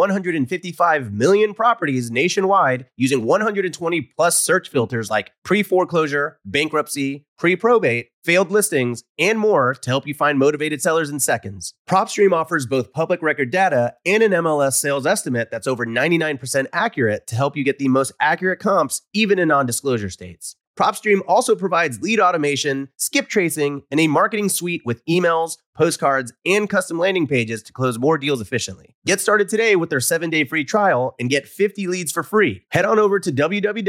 155 million properties nationwide using 120 plus search filters like pre-foreclosure, bankruptcy, pre-probate, failed listings, and more to help you find motivated sellers in seconds. PropStream offers both public record data and an MLS sales estimate that's over 99% accurate to help you get the most accurate comps even in non-disclosure states. PropStream also provides lead automation, skip tracing, and a marketing suite with emails, postcards, and custom landing pages to close more deals efficiently. Get started today with their 7-day free trial and get 50 leads for free. Head on over to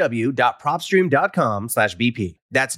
www.propstream.com/BP. That's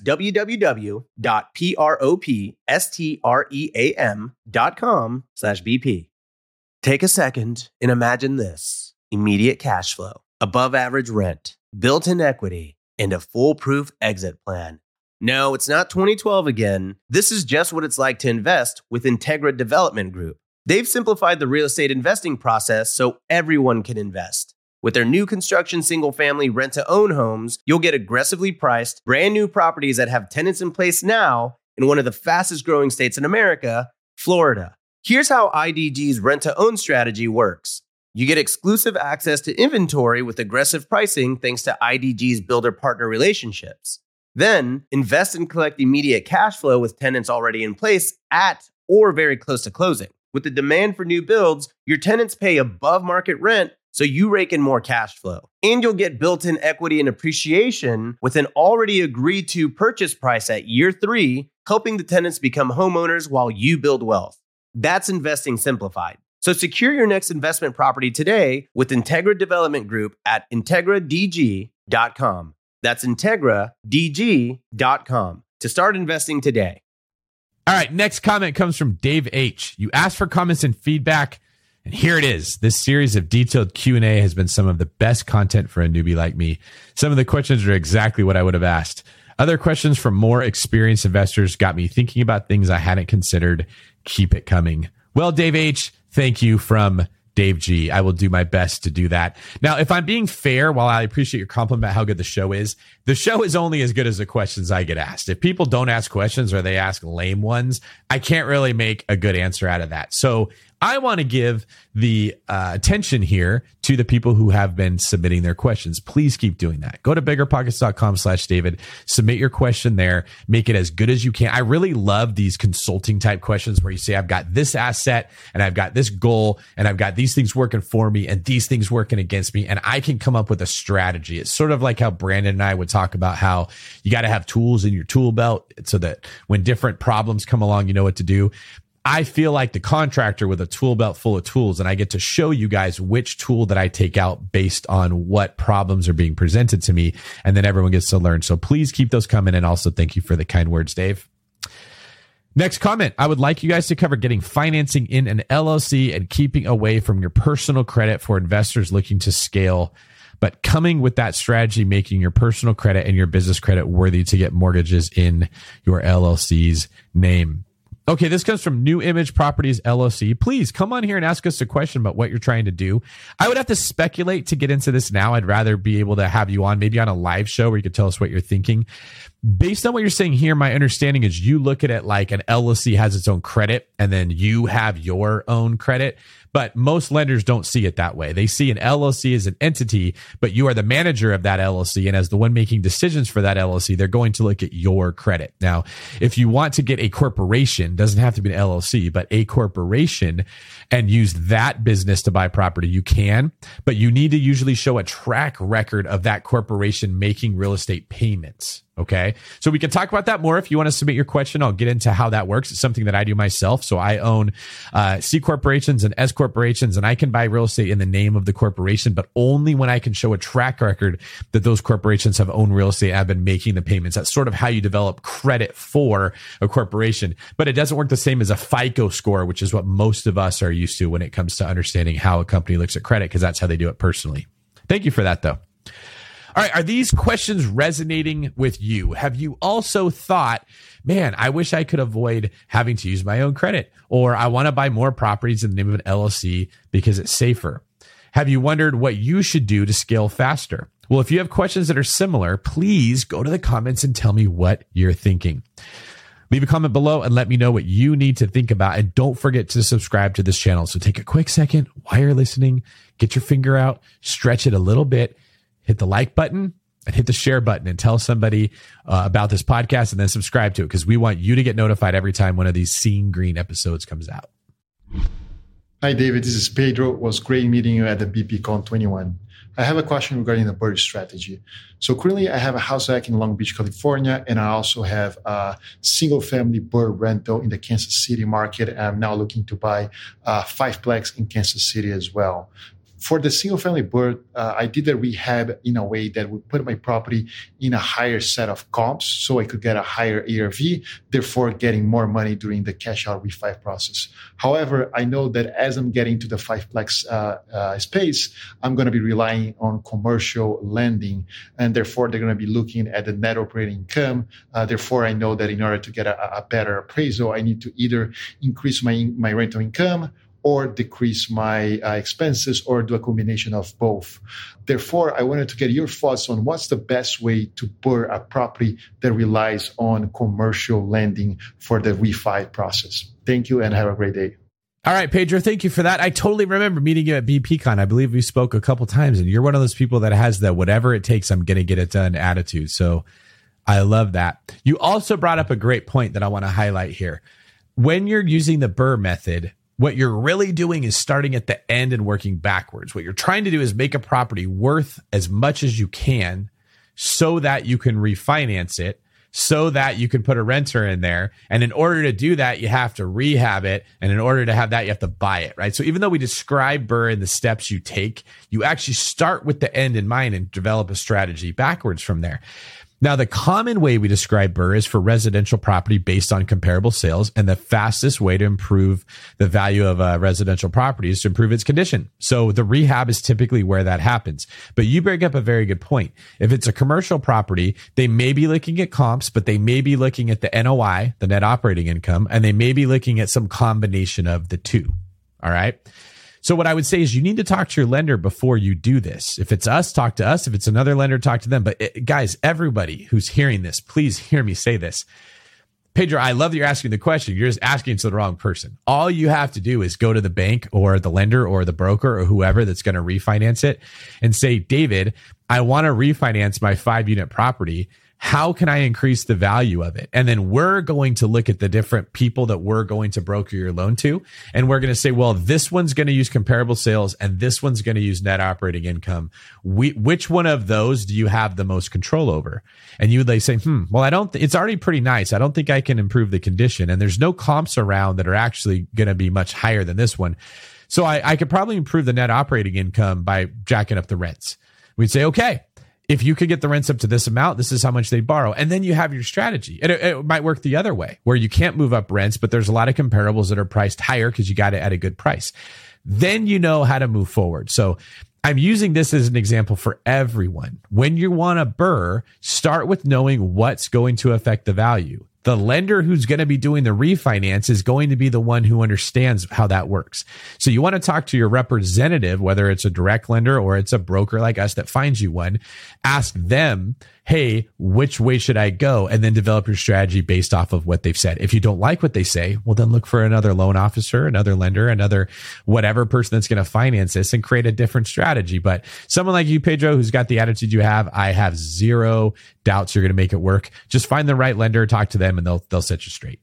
www.propstream.com/BP. Take a second and imagine this: immediate cash flow, above average rent, built-in equity, and a foolproof exit plan. No, it's not 2012 again. This is just what it's like to invest with Integra Development Group. They've simplified the real estate investing process so everyone can invest. With their new construction single-family rent-to-own homes, you'll get aggressively priced, brand new properties that have tenants in place now in one of the fastest-growing states in America, Florida. Here's how IDG's rent-to-own strategy works. You get exclusive access to inventory with aggressive pricing thanks to IDG's builder-partner relationships. Then, invest and collect immediate cash flow with tenants already in place at or very close to closing. With the demand for new builds, your tenants pay above market rent, so you rake in more cash flow. And you'll get built-in equity and appreciation with an already agreed-to purchase price at year 3, helping the tenants become homeowners while you build wealth. That's investing simplified. So secure your next investment property today with Integra Development Group at IntegraDG.com. That's IntegraDG.com to start investing today. All right, next comment comes from Dave H. You asked for comments and feedback, and here it is. This series of detailed Q&A has been some of the best content for a newbie like me. Some of the questions are exactly what I would have asked. Other questions from more experienced investors got me thinking about things I hadn't considered. Keep it coming. Well, Dave H., thank you from Dave G. I will do my best to do that. Now, if I'm being fair, while I appreciate your compliment about how good the show is only as good as the questions I get asked. If people don't ask questions or they ask lame ones, I can't really make a good answer out of that. So I want to give the attention here to the people who have been submitting their questions. Please keep doing that. Go to biggerpockets.com/David, submit your question there, make it as good as you can. I really love these consulting type questions where you say, I've got this asset and I've got this goal and I've got these things working for me and these things working against me. And I can come up with a strategy. It's sort of like how Brandon and I would talk about how you got to have tools in your tool belt so that when different problems come along, you know what to do. I feel like the contractor with a tool belt full of tools, and I get to show you guys which tool that I take out based on what problems are being presented to me. And then everyone gets to learn. So please keep those coming. And also thank you for the kind words, Dave. Next comment. I would like you guys to cover getting financing in an LLC and keeping away from your personal credit for investors looking to scale, but coming with that strategy, making your personal credit and your business credit worthy to get mortgages in your LLC's name. Okay, this comes from New Image Properties LLC. Please come on here and ask us a question about what you're trying to do. I would have to speculate to get into this now. I'd rather be able to have you on maybe on a live show where you could tell us what you're thinking. Based on what you're saying here, my understanding is you look at it like an LLC has its own credit and then you have your own credit. But most lenders don't see it that way. They see an LLC as an entity, but you are the manager of that LLC. And as the one making decisions for that LLC, they're going to look at your credit. Now, if you want to get a corporation, doesn't have to be an LLC, but a corporation and use that business to buy property, you can, but you need to usually show a track record of that corporation making real estate payments. Okay. So we can talk about that more. If you want to submit your question, I'll get into how that works. It's something that I do myself. So I own C corporations and S corporations, and I can buy real estate in the name of the corporation, but only when I can show a track record that those corporations have owned real estate and have been making the payments. That's sort of how you develop credit for a corporation, but it doesn't work the same as a FICO score, which is what most of us are used to when it comes to understanding how a company looks at credit, because that's how they do it personally. Thank you for that, though. All right. Are these questions resonating with you? Have you also thought, man, I wish I could avoid having to use my own credit, or I want to buy more properties in the name of an LLC because it's safer? Have you wondered what you should do to scale faster? Well, if you have questions that are similar, please go to the comments and tell me what you're thinking. Leave a comment below and let me know what you need to think about. And don't forget to subscribe to this channel. So take a quick second while you're listening, get your finger out, stretch it a little bit, hit the like button and hit the share button and tell somebody about this podcast, and then subscribe to it, because we want you to get notified every time one of these Seeing Green episodes comes out. Hi, David. This is Pedro. It was great meeting you at the BPCon 21. I have a question regarding the BRRRR strategy. So currently I have a house hack in Long Beach, California, and I also have a single family BRRRR rental in the Kansas City market. I'm now looking to buy a 5-plex in Kansas City as well. For the single-family BRRRR, I did a rehab in a way that would put my property in a higher set of comps so I could get a higher ARV, therefore getting more money during the cash-out refi process. However, I know that as I'm getting to the 5-plex space, I'm going to be relying on commercial lending, and therefore they're going to be looking at the net operating income. Therefore, I know that in order to get a better appraisal, I need to either increase my rental income or decrease my expenses, or do a combination of both. Therefore, I wanted to get your thoughts on what's the best way to BRRRR a property that relies on commercial lending for the refi process. Thank you and have a great day. All right, Pedro, thank you for that. I totally remember meeting you at BPCon. I believe we spoke a couple times, and you're one of those people that has the whatever it takes, I'm going to get it done attitude. So I love that. You also brought up a great point that I want to highlight here. When you're using the BRRRR method, what you're really doing is starting at the end and working backwards. What you're trying to do is make a property worth as much as you can so that you can refinance it, so that you can put a renter in there. And in order to do that, you have to rehab it. And in order to have that, you have to buy it, right? So even though we describe BRRRR and the steps you take, you actually start with the end in mind and develop a strategy backwards from there. Now, the common way we describe BRRRR is for residential property based on comparable sales. And the fastest way to improve the value of a residential property is to improve its condition. So the rehab is typically where that happens. But you bring up a very good point. If it's a commercial property, they may be looking at comps, but they may be looking at the NOI, the net operating income, and they may be looking at some combination of the two. All right. So what I would say is you need to talk to your lender before you do this. If it's us, talk to us. If it's another lender, talk to them. But guys, everybody who's hearing this, please hear me say this. Pedro, I love that you're asking the question. You're just asking to the wrong person. All you have to do is go to the bank or the lender or the broker or whoever that's going to refinance it and say, David, I want to refinance my 5-unit property. How can I increase the value of it? And then we're going to look at the different people that we're going to broker your loan to. And we're going to say, well, this one's going to use comparable sales and this one's going to use net operating income. Which one of those do you have the most control over? And they say, well, it's already pretty nice. I don't think I can improve the condition. And there's no comps around that are actually going to be much higher than this one. So I could probably improve the net operating income by jacking up the rents. We'd say, okay, if you could get the rents up to this amount, this is how much they borrow. And then you have your strategy. It might work the other way where you can't move up rents, but there's a lot of comparables that are priced higher because you got it at a good price. Then you know how to move forward. So I'm using this as an example for everyone. When you want a BRRRR, start with knowing what's going to affect the value. The lender who's going to be doing the refinance is going to be the one who understands how that works. So you want to talk to your representative, whether it's a direct lender or it's a broker like us that finds you one. Ask them, hey, which way should I go? And then develop your strategy based off of what they've said. If you don't like what they say, well, then look for another loan officer, another lender, another whatever person that's going to finance this and create a different strategy. But someone like you, Pedro, who's got the attitude you have, I have zero doubts you're going to make it work. Just find the right lender, talk to them, and they'll set you straight.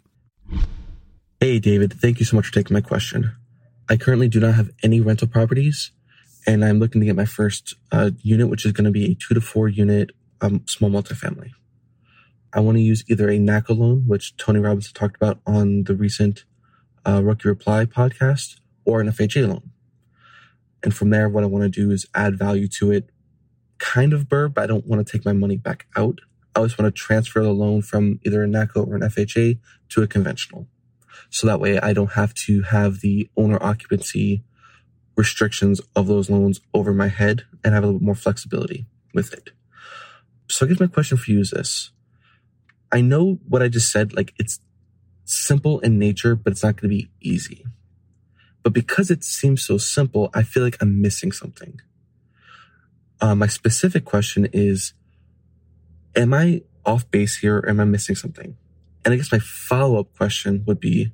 Hey, David, thank you so much for taking my question. I currently do not have any rental properties, and I'm looking to get my first unit, which is going to be a 2 to 4 unit small multifamily. I want to use either a NACA loan, which Tony Robbins talked about on the recent Rookie Reply podcast, or an FHA loan. And from there, what I want to do is add value to it, kind of BRRRR, but I don't want to take my money back out. I always want to transfer the loan from either a NACA or an FHA to a conventional. So that way I don't have to have the owner occupancy restrictions of those loans over my head and have a little bit more flexibility with it. So I guess my question for you is this. I know what I just said, like it's simple in nature, but it's not going to be easy. But because it seems so simple, I feel like I'm missing something. My specific question is, am I off base here or am I missing something? And I guess my follow-up question would be,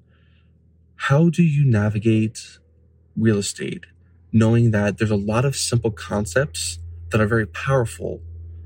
how do you navigate real estate knowing that there's a lot of simple concepts that are very powerful,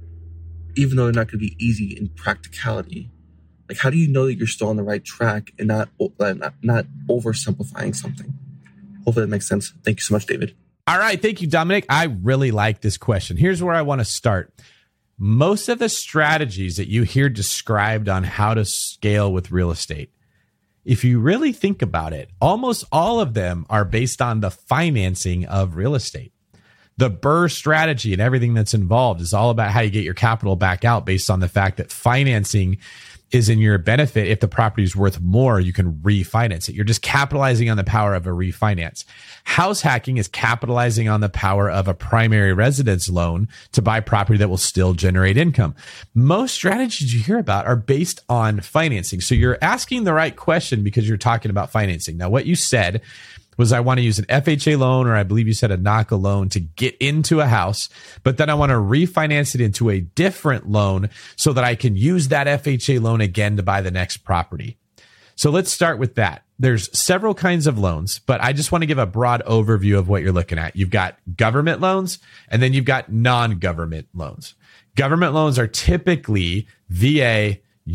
even though they're not going to be easy in practicality? Like, how do you know that you're still on the right track and not oversimplifying something? Hopefully that makes sense. Thank you so much, David. All right. Thank you, Dominic. I really like this question. Here's where I want to start. Most of the strategies that you hear described on how to scale with real estate, if you really think about it, almost all of them are based on the financing of real estate. The BRRRR strategy and everything that's involved is all about how you get your capital back out based on the fact that financing is in your benefit. If the property is worth more, you can refinance it. You're just capitalizing on the power of a refinance. House hacking is capitalizing on the power of a primary residence loan to buy property that will still generate income. Most strategies you hear about are based on financing. So you're asking the right question because you're talking about financing. Now, what you said was, I want to use an FHA loan, or I believe you said a NACA loan, to get into a house, but then I want to refinance it into a different loan so that I can use that FHA loan again to buy the next property. So let's start with that. There's several kinds of loans, but I just want to give a broad overview of what you're looking at. You've got government loans, and then you've got non-government loans. Government loans are typically VA,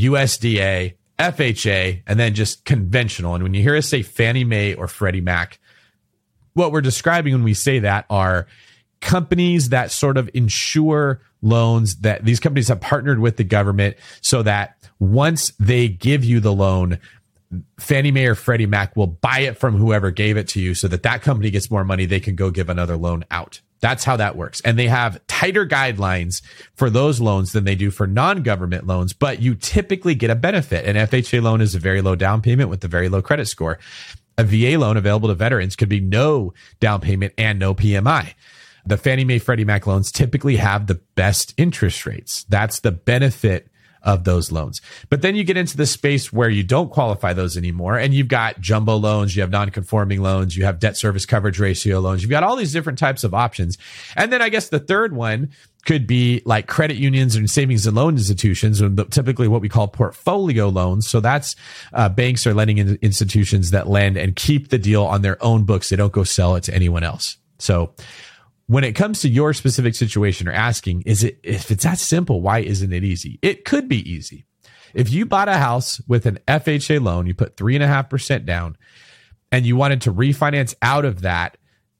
USDA, FHA, and then just conventional. And when you hear us say Fannie Mae or Freddie Mac, what we're describing when we say that are companies that sort of insure loans, that these companies have partnered with the government so that once they give you the loan, Fannie Mae or Freddie Mac will buy it from whoever gave it to you so that that company gets more money. They can go give another loan out. That's how that works. And they have tighter guidelines for those loans than they do for non-government loans, but you typically get a benefit. An FHA loan is a very low down payment with a very low credit score. A VA loan available to veterans could be no down payment and no PMI. The Fannie Mae, Freddie Mac loans typically have the best interest rates. That's the benefit of those loans. But then you get into the space where you don't qualify those anymore. And you've got jumbo loans, you have non-conforming loans, you have debt service coverage ratio loans. You've got all these different types of options. And then I guess the third one could be like credit unions and savings and loan institutions, and typically what we call portfolio loans. So that's banks or lending institutions that lend and keep the deal on their own books. They don't go sell it to anyone else. So when it comes to your specific situation or asking, if it's that simple, why isn't it easy? It could be easy. If you bought a house with an FHA loan, you put 3.5% down, and you wanted to refinance out of that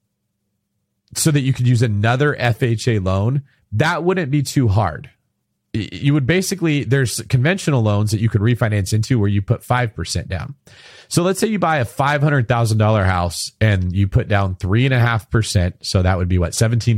so that you could use another FHA loan, that wouldn't be too hard. You would basically, there's conventional loans that you could refinance into where you put 5% down. So let's say you buy a $500,000 house and you put down 3.5%. So that would be what,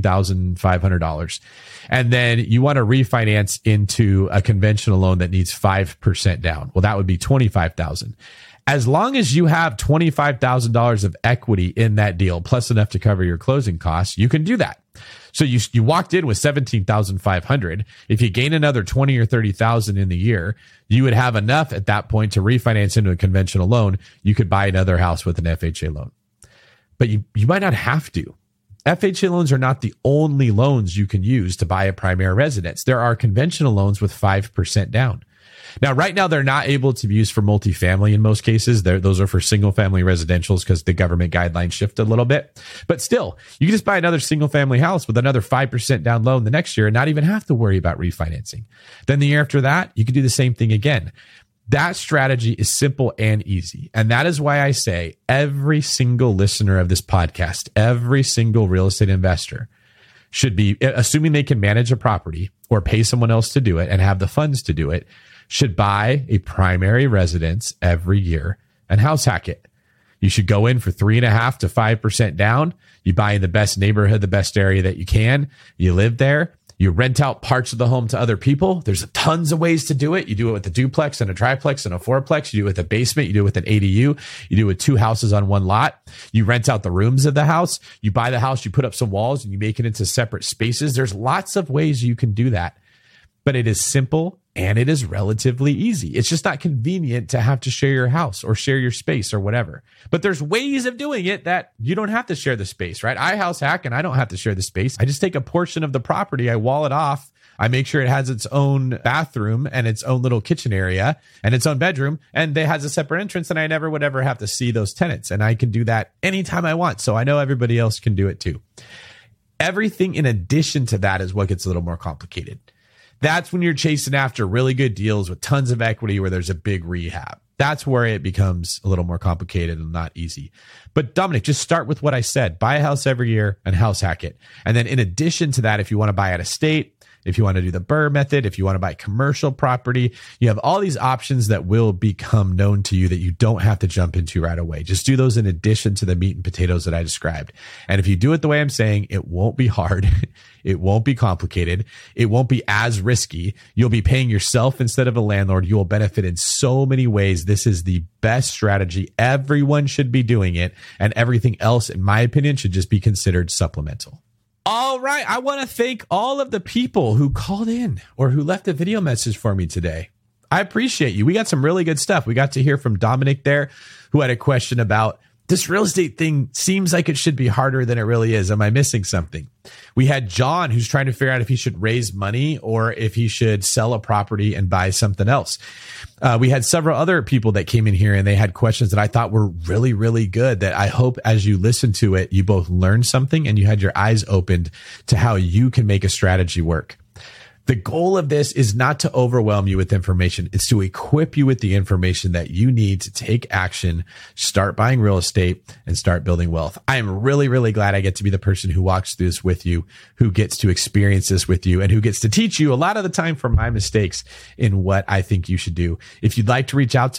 $17,500. And then you want to refinance into a conventional loan that needs 5% down. Well, that would be $25,000. As long as you have $25,000 of equity in that deal, plus enough to cover your closing costs, you can do that. So you walked in with $17,500. If you gain another $20,000 or $30,000 in the year, you would have enough at that point to refinance into a conventional loan. You could buy another house with an FHA loan, but you might not have to. FHA loans are not the only loans you can use to buy a primary residence. There are conventional loans with 5% down. Now, right now, they're not able to be used for multifamily in most cases. Those are for single family residentials because the government guidelines shift a little bit. But still, you can just buy another single family house with another 5% down loan the next year and not even have to worry about refinancing. Then the year after that, you can do the same thing again. That strategy is simple and easy. And that is why I say every single listener of this podcast, every single real estate investor should be, assuming they can manage a property or pay someone else to do it and have the funds to do it, should buy a primary residence every year and house hack it. You should go in for 3.5% to 5% down. You buy in the best neighborhood, the best area that you can. You live there. You rent out parts of the home to other people. There's tons of ways to do it. You do it with a duplex and a triplex and a fourplex. You do it with a basement. You do it with an ADU. You do it with 2 houses on one lot. You rent out the rooms of the house. You buy the house. You put up some walls and you make it into separate spaces. There's lots of ways you can do that, but it is simple and it is relatively easy. It's just not convenient to have to share your house or share your space or whatever. But there's ways of doing it that you don't have to share the space, right? I house hack and I don't have to share the space. I just take a portion of the property, I wall it off. I make sure it has its own bathroom and its own little kitchen area and its own bedroom, and it has a separate entrance, and I never would ever have to see those tenants. And I can do that anytime I want. So I know everybody else can do it too. Everything in addition to that is what gets a little more complicated. That's when you're chasing after really good deals with tons of equity where there's a big rehab. That's where it becomes a little more complicated and not easy. But Dominic, just start with what I said. Buy a house every year and house hack it. And then in addition to that, if you want to buy out of state, if you want to do the BRRRR method, if you want to buy commercial property, you have all these options that will become known to you that you don't have to jump into right away. Just do those in addition to the meat and potatoes that I described. And if you do it the way I'm saying, it won't be hard. It won't be complicated. It won't be as risky. You'll be paying yourself instead of a landlord. You will benefit in so many ways. This is the best strategy. Everyone should be doing it. And everything else, in my opinion, should just be considered supplemental. All right. I want to thank all of the people who called in or who left a video message for me today. I appreciate you. We got some really good stuff. We got to hear from Dominic there, who had a question about this real estate thing seems like it should be harder than it really is. Am I missing something? We had John, who's trying to figure out if he should raise money or if he should sell a property and buy something else. We had several other people that came in here and they had questions that I thought were really, really good, that I hope as you listen to it, you both learned something and you had your eyes opened to how you can make a strategy work. The goal of this is not to overwhelm you with information. It's to equip you with the information that you need to take action, start buying real estate, and start building wealth. I am really, really glad I get to be the person who walks through this with you, who gets to experience this with you, and who gets to teach you a lot of the time from my mistakes in what I think you should do. If you'd like to reach out to me,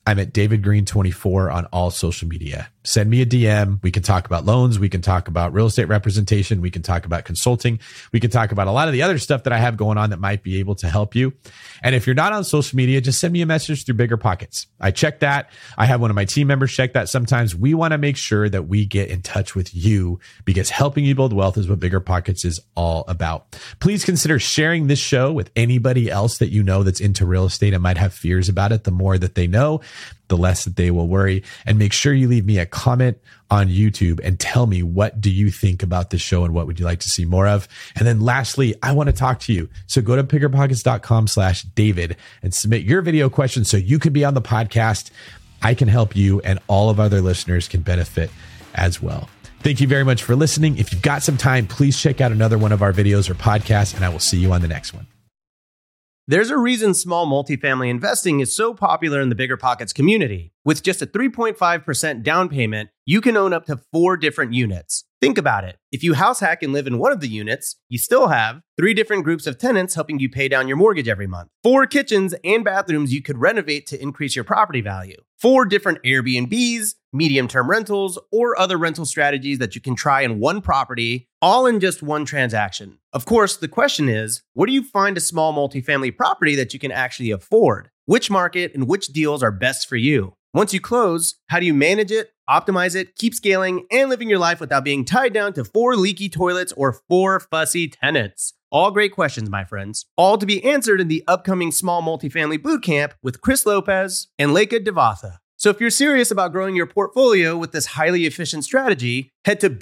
I'm at David Green 24 on all social media. Send me a DM. We can talk about loans. We can talk about real estate representation. We can talk about consulting. We can talk about a lot of the other stuff that I have going on that might be able to help you. And if you're not on social media, just send me a message through Bigger Pockets. I check that. I have one of my team members check that. Sometimes we want to make sure that we get in touch with you because helping you build wealth is what Bigger Pockets is all about. Please consider sharing this show with anybody else that you know that's into real estate and might have fears about it. The more that they know, the less that they will worry. And make sure you leave me a comment on YouTube and tell me, what do you think about this show and what would you like to see more of? And then lastly, I want to talk to you. So go to biggerpockets.com/David and submit your video questions so you can be on the podcast. I can help you and all of our other listeners can benefit as well. Thank you very much for listening. If you've got some time, please check out another one of our videos or podcasts, and I will see you on the next one. There's a reason small multifamily investing is so popular in the Bigger Pockets community. With just a 3.5% down payment, you can own up to 4 different units. Think about it. If you house hack and live in one of the units, you still have 3 different groups of tenants helping you pay down your mortgage every month, 4 kitchens and bathrooms you could renovate to increase your property value, 4 different Airbnbs, medium-term rentals, or other rental strategies that you can try in one property, all in just one transaction. Of course, the question is, where do you find a small multifamily property that you can actually afford? Which market and which deals are best for you? Once you close, how do you manage it, optimize it, keep scaling, and living your life without being tied down to 4 leaky toilets or 4 fussy tenants? All great questions, my friends. All to be answered in the upcoming Small Multifamily Bootcamp with Chris Lopez and Leica Devatha. So if you're serious about growing your portfolio with this highly efficient strategy, head to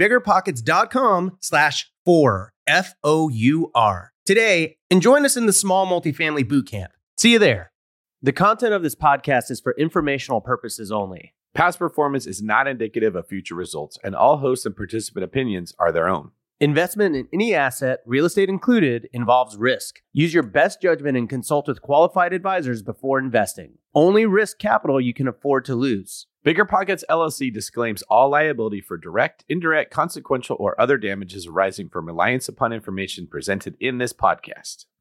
biggerpockets.com/4, FOUR, today and join us in the Small Multifamily Bootcamp. See you there. The content of this podcast is for informational purposes only. Past performance is not indicative of future results, and all host and participant opinions are their own. Investment in any asset, real estate included, involves risk. Use your best judgment and consult with qualified advisors before investing. Only risk capital you can afford to lose. Bigger Pockets LLC disclaims all liability for direct, indirect, consequential, or other damages arising from reliance upon information presented in this podcast.